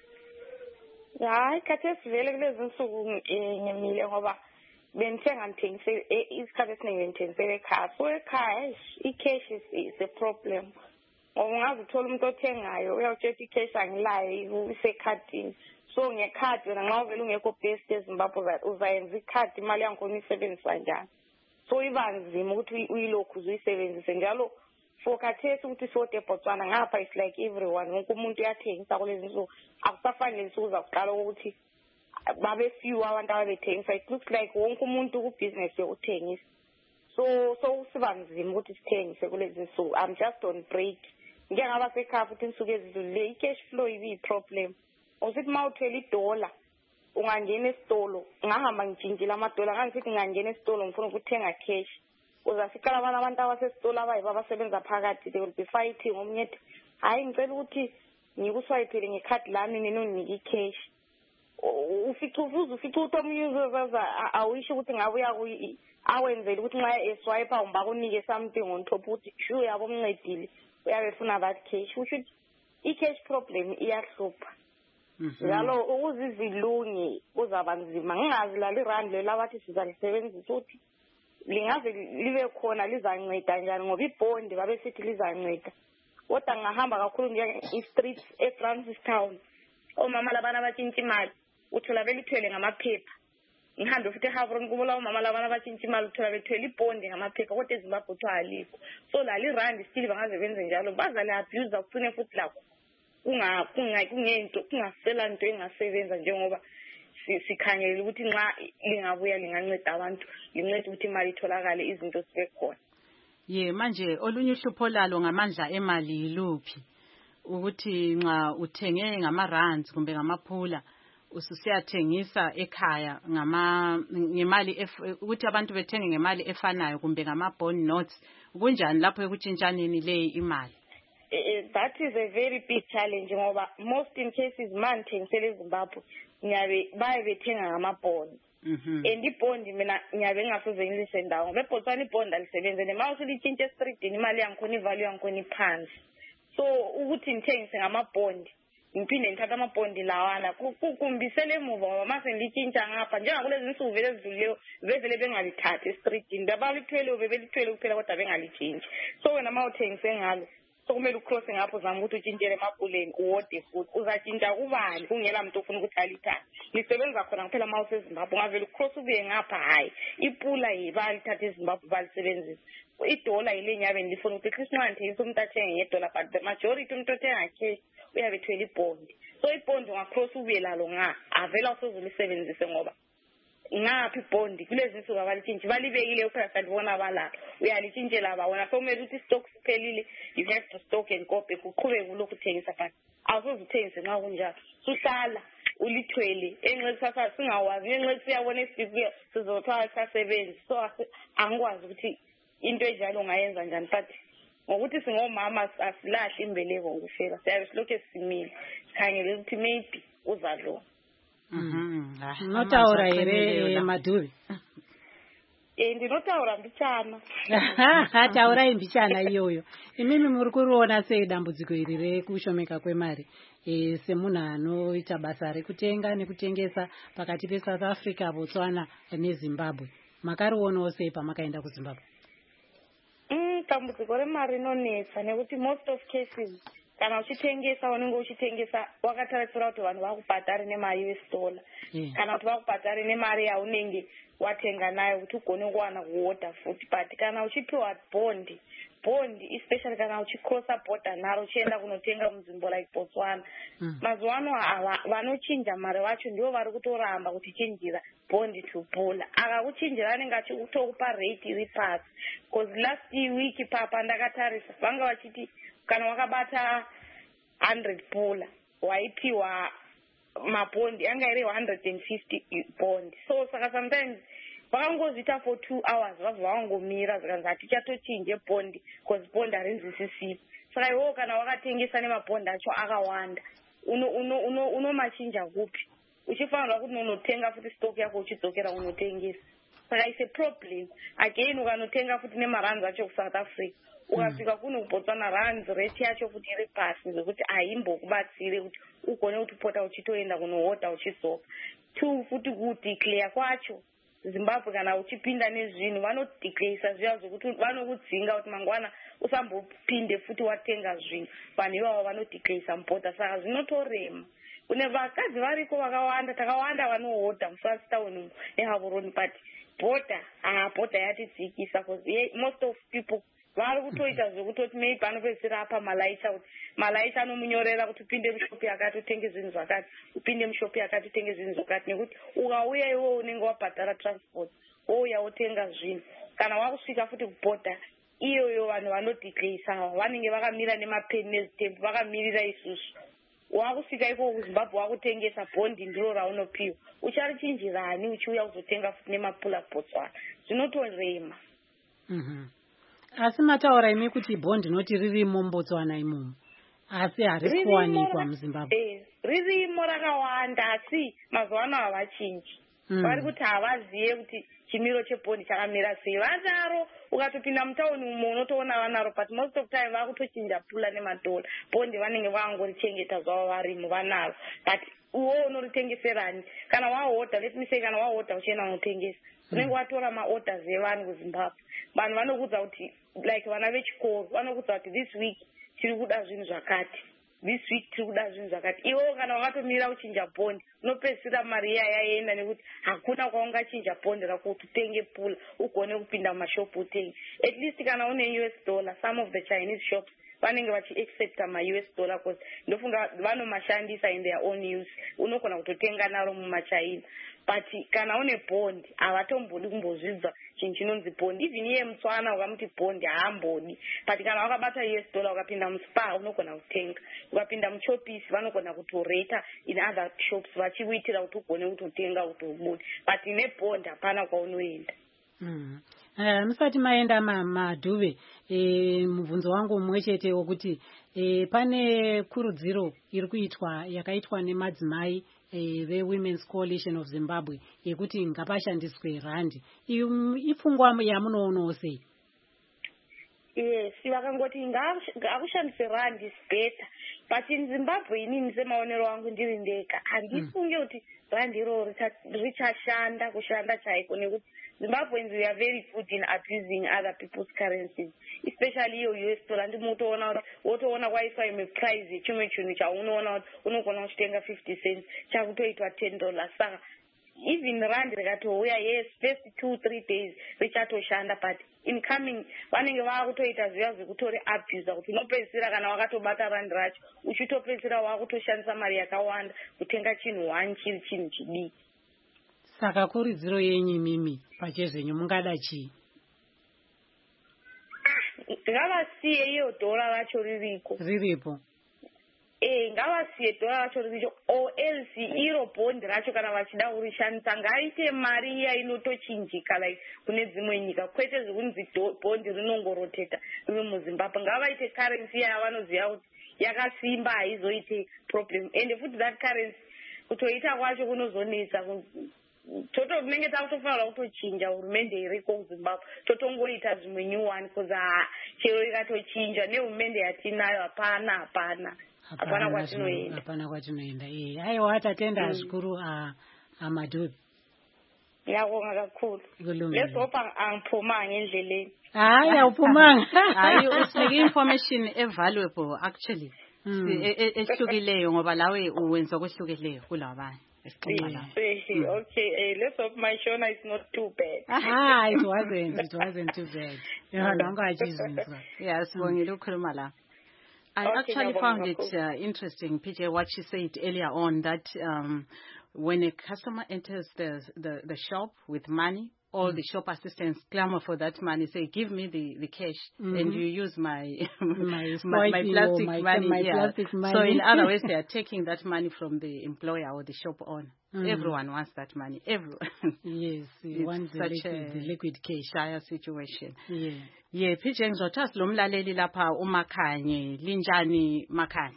Hayi kathesi vele kulezi nsuku ngimile ngoba bengithenga ngithengise isikhathi esiningi ngithengisela ekhaya. So ekhaya i-cash is a problem. Ungazi uthola umuntu othengayo uyawutshela i-cash angilayo isekhadini. So ngekhadi wena nxa uvele ungekho best eZimbabwe uzayenza ikhadi imali yankhona uyisebenzisa njani. So iba nzima ukuthi uyilokhu uzuyisebenzise njalo for khathesi ukuthi sote eBotswana ngapha is like everyone wonke umuntu uyathengisa kulezi nsuku akusafani lensuku zakuqala ukuthi babe few abantu ababethengisa. It looks like wonke umuntu ku-business yokuthengisa so so siba nzima ukuthi sithengise kulezi nsuku. I'm just on break ngeke ngaba sekhaya futhi insuku ezidlulile i-cash flow ibi yi-problem. Usithi uma uthela idola ungangena esitolo ngahamba ngitshintshile amadola ngangisithi ngangena esitolo ngifuna ukuthenga cash uzafikala abana abantu abasesitolo abayibo abasebenza phakathi they will be fighting omnye ethi hayi ngicela ukuthi ngikuswayipele ngekhadi lami ninonike icash ufica uvuza ufica ukuthi omunye uzozaza awisho ukuthi ngabe uyaku awenzele ukuthi nxa eswipe umba kunike something on top ukuthi sure yabo mncedile uyabe funa that cash usho i-cash problem iyahlupha. Njalo ukuzizilungi kuzaba nzima ngingazi la lirand lelabathi sizalisebenzisa ukuthi lingaze libe khona lizanceda njani ngoba ibond babe sithi lizanceda kodwa ngahamba kakhulu nje i-streets eFrancistown omama labana abatshintshwa imali uthola belithwele ngamaphepha ngihambe futhi eHavron kubula omama labana abatshintshwa imali uthola bethwele ibond ngamaphepha kodwa eZimbabwe uthiwa alikho so la lirand still bangaze benze njalo bazale abuse kucine futhi lakho kunga kunga kungento kungasela into engasebenza njengoba sikhangela ukuthi nxa lingabuya linganceda abantu lincede ukuthi imali itholakale izinto zibe khona. Ye manje olunye uhlupho lalo ngamandla emali yiluphi ukuthi nxa uthenge ngama-rands kumbe ngamaphula ususiyathengisa ekhaya ngama ngemali ukuthi abantu bethenge ngemali efanayo kumbe ngama-bond notes kunjani lapho ekutshintshaneni le imali? That is a very big challenge ngoba most in cases man thengisele eZimbabwe nyabe baye bethenga ngama-bond. Mhm. And ibond mina nyabe ngasoze ngilise ndawo beBotswana ibond alisebenze nema usulitshintshe street imali yangikhona ivalue yangikhona iphansi. So ukuthi ngithengise ngama-bond ngiphinde ngithatha ama-bond lawana kukumbisele emuva ngoba mase ngilitshintsha ngapha njengakulezi insuku vele ezidlulileyo bevele bengalithathi estreetini babalithwele bebelithwele kuphela kodwa bengalitshintshi. So wena ma uthengise ngalo so kumele ucrosse ngapho zama ukuthi utshintshele emapuleni uwode futhi uzatshintsha kubani kungela muntu ofuna ukuthi alithathe lisebenza khona kuphela ma useZimbabwe ungavele ucrosse ubuye ngapha hayi ipula yibalithatha eZimbabwe balisebenzisa idola yile nyabe ngifuna ukuthi Christmas ngiyisa umuntu athenge ngedola but the majority umuntu othenga cash uyabe ethwele ibond. So ibond ungacross ubuye lalo nga avela usozulisebenzise ngoba ngaphi ibond kulezi insuku abalitshintshi balibekile uphela salibona balapha uyalitshintshela ba wona so kumele ukuthi stock siphelile you have to stock and copy kuqhubeke kulokhu uthengisa but awusoze uthengise nxa kunjalo suhlala ulithwele enxesasa singawazi enxesasa siyabona isifike sizothwala sasebenzi so angikwazi ukuthi into enjalo ngayenza njani but ngokuthi singomama asilahli imbeleko ngifela siyabe silokho simile sikhangele ukuthi maybe uzalo. Mhm. Notaura ere Madubi. Eh ndinotaura mbichana. Taura imbichana iyoyo. Imimi muri kuona sei dambudziko iri rekushomeka kwemari. Eh semunhu anoita basa rekutenga nekutengesa pakati peSouth Africa, Botswana neZimbabwe. Makarionawo sei pamakaenda kuZimbabwe? Mm dambudziko remari inonetsa nekuti most of cases kana uchitengesa unenge uchitengesa wakatarisira kuti vanhu vakubhadhara nemari ye U S dollar kana kuti vakubhadhara nemari yaunenge watenga nayo kuti ugone kuwana kuorder futhi but kana uchipiwa bond bond especially kana uchicrossa border naro uchienda kunotenga munzvimbo like Botswana mazuva ano vanochinja mari vacho ndivo vari kutoramba kutichinjira bond to pula akakuchinjira anenge achikutokupa rate iri pasi because last week papa ndakatarisa vanga vachiti kana wakabata one hundred pula waipiwa mabondi anga iri one hundred fifty bond so saka sometimes vakangozviita for two hours vabva vangomira zikanzi hatichatochinje bondi because bondi harinzwisisiwi saka iwewo kana wakatengesa nemabondi acho akawanda unomachinja kupi uchifanirwa kuti unotenga futi stock yako uchidzokera unotengesa saka is a problem again ukanotenga futi nemarands acho kuSouth Africa ukasvika kuno kuBotswana rands rate yacho kuti iri pasi zvekuti haimbokubatsire kuti ugone kuti pota uchitoenda kunohodha uchidzoka two futi kudeclare kwacho Zimbabwe kana uchipinda nezvinhu vanodeclare zviya zvokuti vanokudzinga kuti mangwana usambopinde futi watenga zvinhu vanhu ivavo vanodeclare mubhodha saka zvinotorema kune vakadzi variko vakawanda takawanda vanohodha muFirst Town neHaburoni but bhodha ah bhodha yatidzikisa because most of people vari kutoita zvekutoti maybe anopedzisira apa malaita kuti malaita anomunyorera kuti upinde mushopi yakati utenge zvinhu zvakati upinde mushopi yakati utenge zvinhu zvakati nekuti ukauya iwewe unenge wabhadhara transport wouya wotenga zvinhu kana wakusvika futi kubhodha iyoyo vanhu vanodeclare vanenge vakamira nemapeni nezitembu vakamirira isusu wakusvika ikoko kuZimbabwe wakutengesa bhondi ndiro raunopiwa ucharichinjirani uchiuya kuzotenga futi nemapula Botswana zvinotorema. Mhm. Asi mataura imi kuti bond noti ririmo muBotswana imomo asi harisi kuwanikwa muZimbabwe. Eh ririmo rakawanda asi mazuva ano havachinji vari kuti havazive kuti chimiro chebhondi chakamira sei vanaro ukatopinda mutauni umo unotoona vanaro but most of time vakutochinja pula nemadola bhondi vanenge vangorichengeta zvavo varimo vanaro but uwo unoritengeserani kana wahodha let me say kana wahodha uchienda unotengesa unenge watora maorders evanhu kuZimbabwe vanhu vanokudza kuti like vana vechikoro vanokudza kuti this week tiri kuda zvinhu zvakati this week tiri kuda zvinhu zvakati iwewo kana wakatomira uchinja bhondi unopedzisira mari iya yaenda nekuti hakuna kwaungachinja bhondi rako kuti utenge pula ugone kupinda mumashopu utenge at least kana une U S dollar some of the Chinese shops vanenge vachiaccepta ma-U S dollar because ndofunga vanomashandisa in their own use, unogona kutotenga naro mumachaina. But kana une bond havatombodi kumbozvidza chinhu chinonzi bond. Even iye mutswana ukamuti bond haambodi. But kana wakabata U S dollar ukapinda muspa unogona kutenga, ukapinda muchopisi vanogona kutoreta in other shops vachikuitira kuti ugone kutotenga kutobuda. But ine bond hapana kwaunoenda. Mm. Uh, musati maenda madhuve e, mubvunzo wangu mumwe chete wokuti e, pane kurudziro iri kuitwa yakaitwa nemadzimai e, veWomen's Coalition of Zimbabwe yekuti ngapashandiswe randi. Ipfungwa yamunoonawo sei? Yes, vakangoti ngakushandise randi is better. But in Zimbabwe inini semaonero wangu ndiri ndega handifunge kuti randi iro richashanda kushanda chaiko nekuti Zimbabweans, we are very good in abusing other people's currencies, especially your U S dollar. And motoona wotoona kwaiswa ime price chimwe chinhu chaunoona kuti unogona kuchitenga fifty cents chakutoitwa ten dollars. Saka even rand rikatouya, yes, first two three days richatoshanda, but incoming vanenge vakutoita zviya zvekutori abuse kuti unopedzisira kana wakatobata rand racho uchitopedzisira wakutoshandisa mari yakawanda kutenga chinhu one chiri chinhu chidiki. Saka kurudziro yenyu mimi pachezvenyu mungada chii? Ngavasiye iyo dhora racho ririko. Riripo. Eh, ngavasiye dhora racho riricho or else iro bond racho kana vachida kurishandisa ngaite mari iya inotochinjika like kune dzimwe nyika kwete zvekunzi bond rinongoroteta riri muZimbabwe. Ngavaite currency yavanoziva kuti yakasimba haizoite problem. And futi that currency kutoita kwacho kunozonetsa toto kunenge takutofanira kutochinja hurumende iriko kuZimbabwe totongoita zvimwe new one because chero ikatochinja nehurumende yatinayo hapana hapana hapana kwatinoenda hapana kwatinoenda. Eh, aiwa tatenda zvikuru a amadhubi. Yabonga kakhulu. Let's hope angiphumanga endleleni. Hayi awuphumanga. Hayi usinike information evaluable actually. Ehlukileyo ngoba lawe uwenza kwehlukileyo kulabanye. Okay, okay. Uh, let's hope my Shona is not too bad. Ah, it wasn't. It wasn't too bad. Yeah, no, yes, when you look at Mala. I okay, actually no, found no, it uh, interesting, P J, what she said earlier on, that um, when a customer enters the, the, the shop with money, all mm. the shop assistants clamor for that money, say, give me the, the cash, mm-hmm. and you use my my, my, my plastic my, money. My yeah. plastic money. So in other words, they are taking that money from the employer or the shop owner. Mm. Everyone wants that money. Everyone. Yes, you want the liquid, the liquid cash. Dire situation. Yeah. Yeah, P J ngizothasa lo mlaleli lapha uMakhanye linjani Makhanye?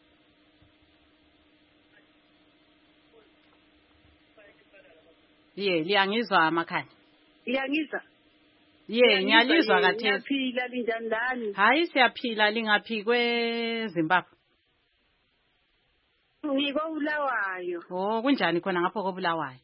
Yeah, liyangizwa Makhanye. Liyangizwa? Yeah, ngiyalizwa kathesi. Ngiyaphila linjani ndani? Hayi siyaphila lingaphi kweZimbabwe? Ngiko Bulawayo. Oh, kunjani khona ngapho koBulawayo?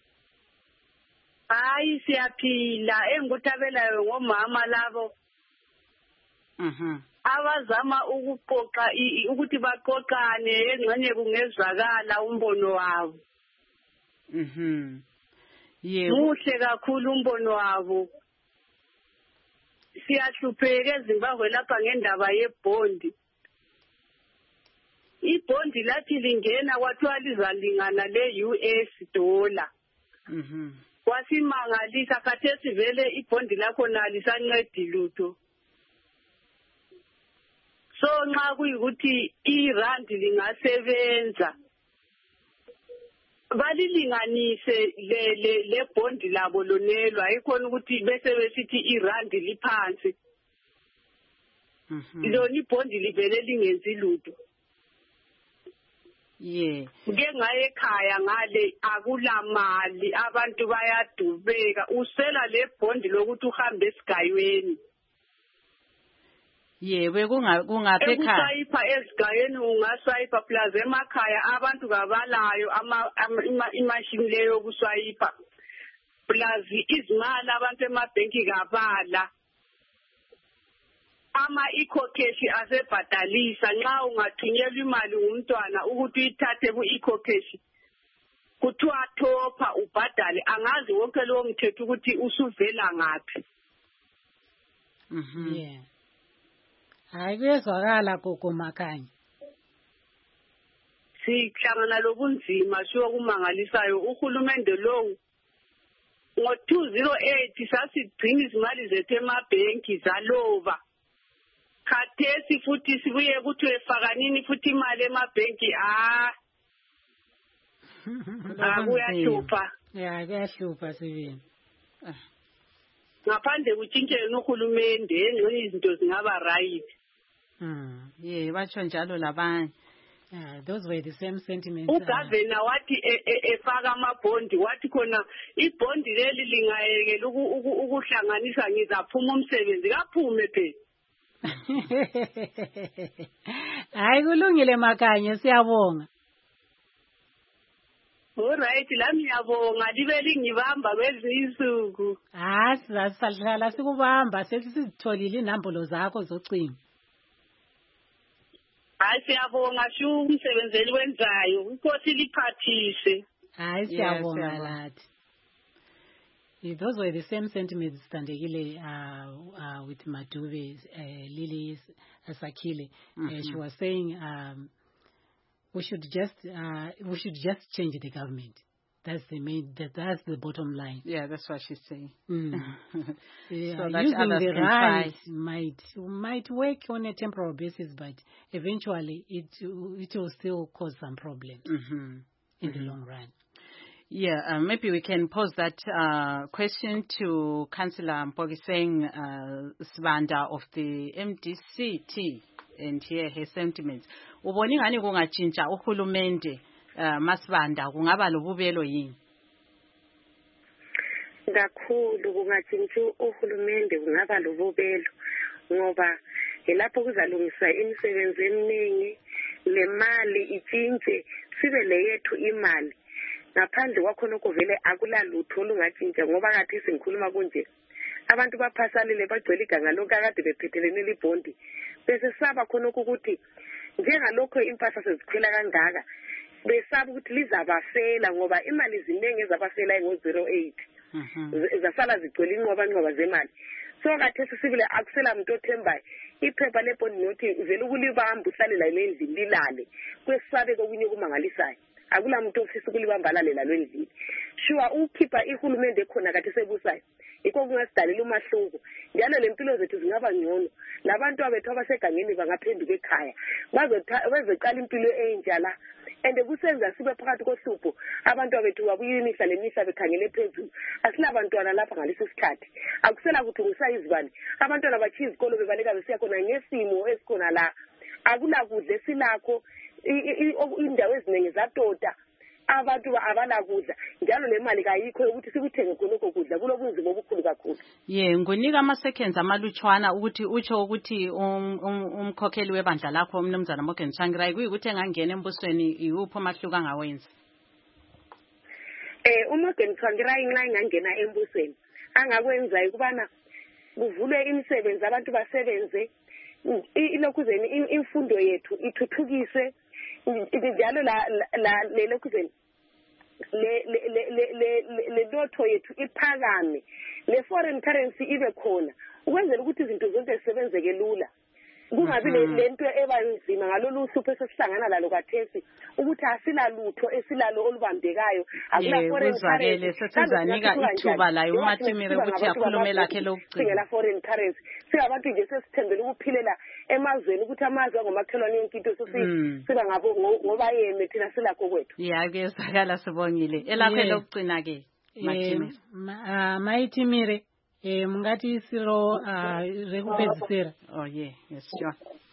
Hayi siyaphila engikutabelayo ngomama labo. Mhm. Abazama ukuqoqa ukuthi baqoqane engxenye kungezwakala umbono wabo. Mhm. Yeah. Muhle kakhulu umbono wabo. Siyahlupheka eZimbabwe lapha ngendaba yebhondi. Ibhondi lathi lingena kwathiwa lizalingana le-U S dollar. Mhm. Wasimangalisa khathesi vele ibhondi lakho nalisancedi lutho. So nxa kuyikuthi irandi lingasebenza balilinganise le le le bhondi labo lonelwa ayikhona ukuthi bese besithi irandi liphansi. Mhm. Lona ibhondi livele lingenzi lutho. Yeah. Ke ngaye ekhaya ngale akulamali abantu bayadubeka usela le bhondi lokuthi uhambe esigayweni. Yebo kunga kungaphe ekhaya. Ukusayipha esigayweni ungasayipha plus emakhaya abantu kabalayo ama imashini leyo kuswayipha. Plus izimali abantu emabhenki kabala. Ama ecocash asebhadalisa nxa ungathunyelwa imali umntwana ukuthi uyithathe ku ecocash kuthiwa thopha ubhadale angazi wonke lo mthetho ukuthi usuvela ngapi. Mhm. Yeah. Hayi kuyezwakala gogo Makhanya. Sihlangana lobunzima sho kumangalisayo uhulumende lo ngo two thousand eight sasigcina izimali zethu emabhenki zalova. Khathesi futhi sibuye kuthiwe fakanini futhi imali emabhenki ah akuyahlupha. Yeah, kuyahlupha sibini. Ngaphandle kutshintshe nohulumende engcono izinto zingaba right. Mm, yeah, batsho njalo labanye. Yeah, those were the same sentiments. Ugavana wathi efaka amabhondi wathi khona ibhondi leli lingayekela ukuhlanganisa ngizaphuma umsebenzi kaphume phela. Hayi kulungile Makhanya siyabonga. Alright lami ngiyabonga libe lingibamba kwezinsuku. Ah sizahlala sikubamba sesitholile inambolo zakho zocingo. Hayi siyabonga shu umsebenzeli wenzayo inkosi liphathise. Hayi siyabonga lathi. Those were the same sentiments Standekile uh, uh, with Madube, uh, Lily Sakile. Mm-hmm. Uh, she was saying um, we should just uh, we should just change the government. That's the main. That, that's the bottom line. Yeah, that's what she's saying. Mm. Yeah, so that using others the can right try. might might work on a temporary basis, but eventually it it will still cause some problems mm-hmm. in mm-hmm. the long run. Yeah, uh, maybe we can pose that uh, question to Councillor Mpoki saying uh, Sibanda of the M D C T and hear her sentiments. Uboni ngani kungatshintsha uhulumende uh, Masibanda kungaba lobubelo yini? Kakhulu kungatshintsha uhulumende kungaba lobubelo ngoba lapho kuzalungisa imisebenzi eminingi le mali itshintshe sibe leyethu imali. Ngaphandle kwakhonoko vele akulalutho olungatshintsha ngoba kathi singikhuluma kunje abantu baphasalile bagcwele iganga lonke akade bephethelene libhondi bese saba khonoko ukuthi njengalokho impahla sezikhwela kangaka besaba ukuthi lizabafela ngoba imali ziningi ezabafela ngo zero eight zasala zigcwele inqoba inqoba zemali. So kathi sisibile akusela umuntu othembayo iphepha lebhondi nothi vele ukulibamba uhlale la endlini lilale kwesabe kokunye kumangalisayo. Akula muntu ofisa ukulibambalela lwendlini. Sure ukhipha ihulumende khona kathi sebusayo. Iko kungasidalela umahluko. Njalo lempilo zethu zingaba ngcono. Labantu abethu abasegangeni bangaphenduka ekhaya. Bazoqala impilo entsha la. And kusenza sibe phakathi kohlupho. Abantu abethu babuye imihla lemihla bekhangele phezulu. Asilabantwana lapha ngalesi sikhathi. Akusela ukuthi ngusayizibani. Abantwana bachiza izikolo bebaleka besiya khona ngesimo esikhona la. Akula kudle silakho. Indawo eziningi zatota abantu abanakudla njalo le mali kayikho ukuthi sikuthenge khonoko kudla kulobunzima obukhulu kakhulu. Yeah, ngonika ama seconds amalutshwana ukuthi utsho ukuthi umkhokheli webandla lakho umnumzana Morgan Tsvangirai kuyikuthi engangena embusweni iwupho mahluka ngawenza. Eh uMorgan Tsvangirai nxa engangena embusweni angakwenza ukubana kuvulwe imisebenzi abantu basebenze ilokuzeni imfundo yethu ithuthukiswe njalo la la lelokuzeni le le le le dotho yethu iphakame le foreign currency ibe khona ukwenzela ukuthi izinto zonke zisebenzeke lula kungabi lento ebanzima ngalolu hlupho esihlangana lalo kathesi ukuthi asilalutho esilalo olubambekayo akula foreign currency sesizanika ithuba layo uMathimire ukuthi akhulume lakhe lokugcina singela foreign currency singabantu nje sesithembele ukuphilela emazweni ukuthi amazwe ngomakhelwane yonkinto siba ngabo ngoba yeme thina silakho kwethu. Yeah kuyezakala sibongile elakhe lokugcina ke Mathimire Mathimire eh mungati siro rekupedzisira. Oh yeah, yes sure.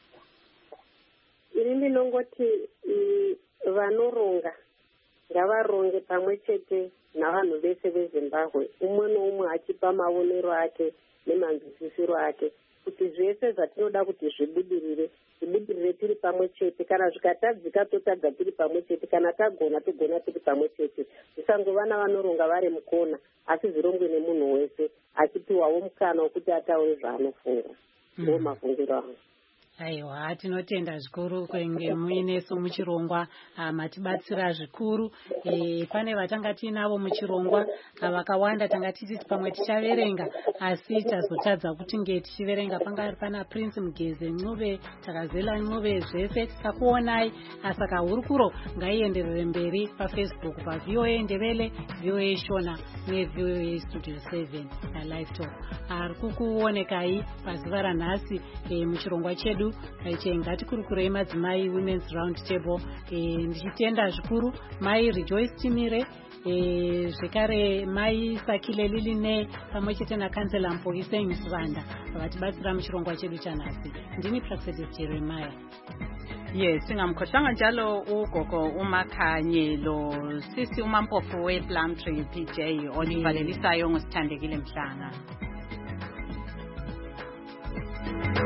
Ini nongoti vanoronga ngavaronge pamwe chete navanhu vese veZimbabwe umwe noumwe achipa maonero ake nemanzwisisiro ake kuti zvese zvatinoda kuti zvibudirire zvibudirire tiri pamwe chete kana zvikatadzika totadza tiri pamwe chete kana tagona togona tiri pamwe chete zvisangova navanoronga vari mukona asi zvirongwe nemunhu wese achipiwawo mukana wekuti ataure zvaanofunga ndo mafungiro angu. aiwa tinotenda zvikuru ngemuineso muchirongwa matibatsira zvikuru. E, pane vatanga tiinavo muchirongwa vakawanda tanga tichiti pamwe tichaverenga asi tazotadza kuti nge tichiverenga. Panga pana Prince Mugeze Ncube, Takazela Ncube, zvese tisakuonai. Saka hurukuro ngaienderere mberi paFacebook pa V O A Ndebele, V O A Shona ne V O A Studio seven na Live Talk. Ari kukuonekai pazuva ranhasi e, muchirongwa chedu ngatikurukure madzimai Women's Round Table. E, ndichitenda zvikuru mai Rejoice Timire, e, zvekare mai Sakile Liline pamwe chete nakansela Mpokiseni Msivanda vatibatsira muchirongwa chedu chanhasi. Ndini Praxedis Jeremiah. Yes, singamkhohlanga njalo ugogo uMakhanyelo, sisi uMampofu wePlum Tree P J onivalelisayo ngosithandekile Mhlanga.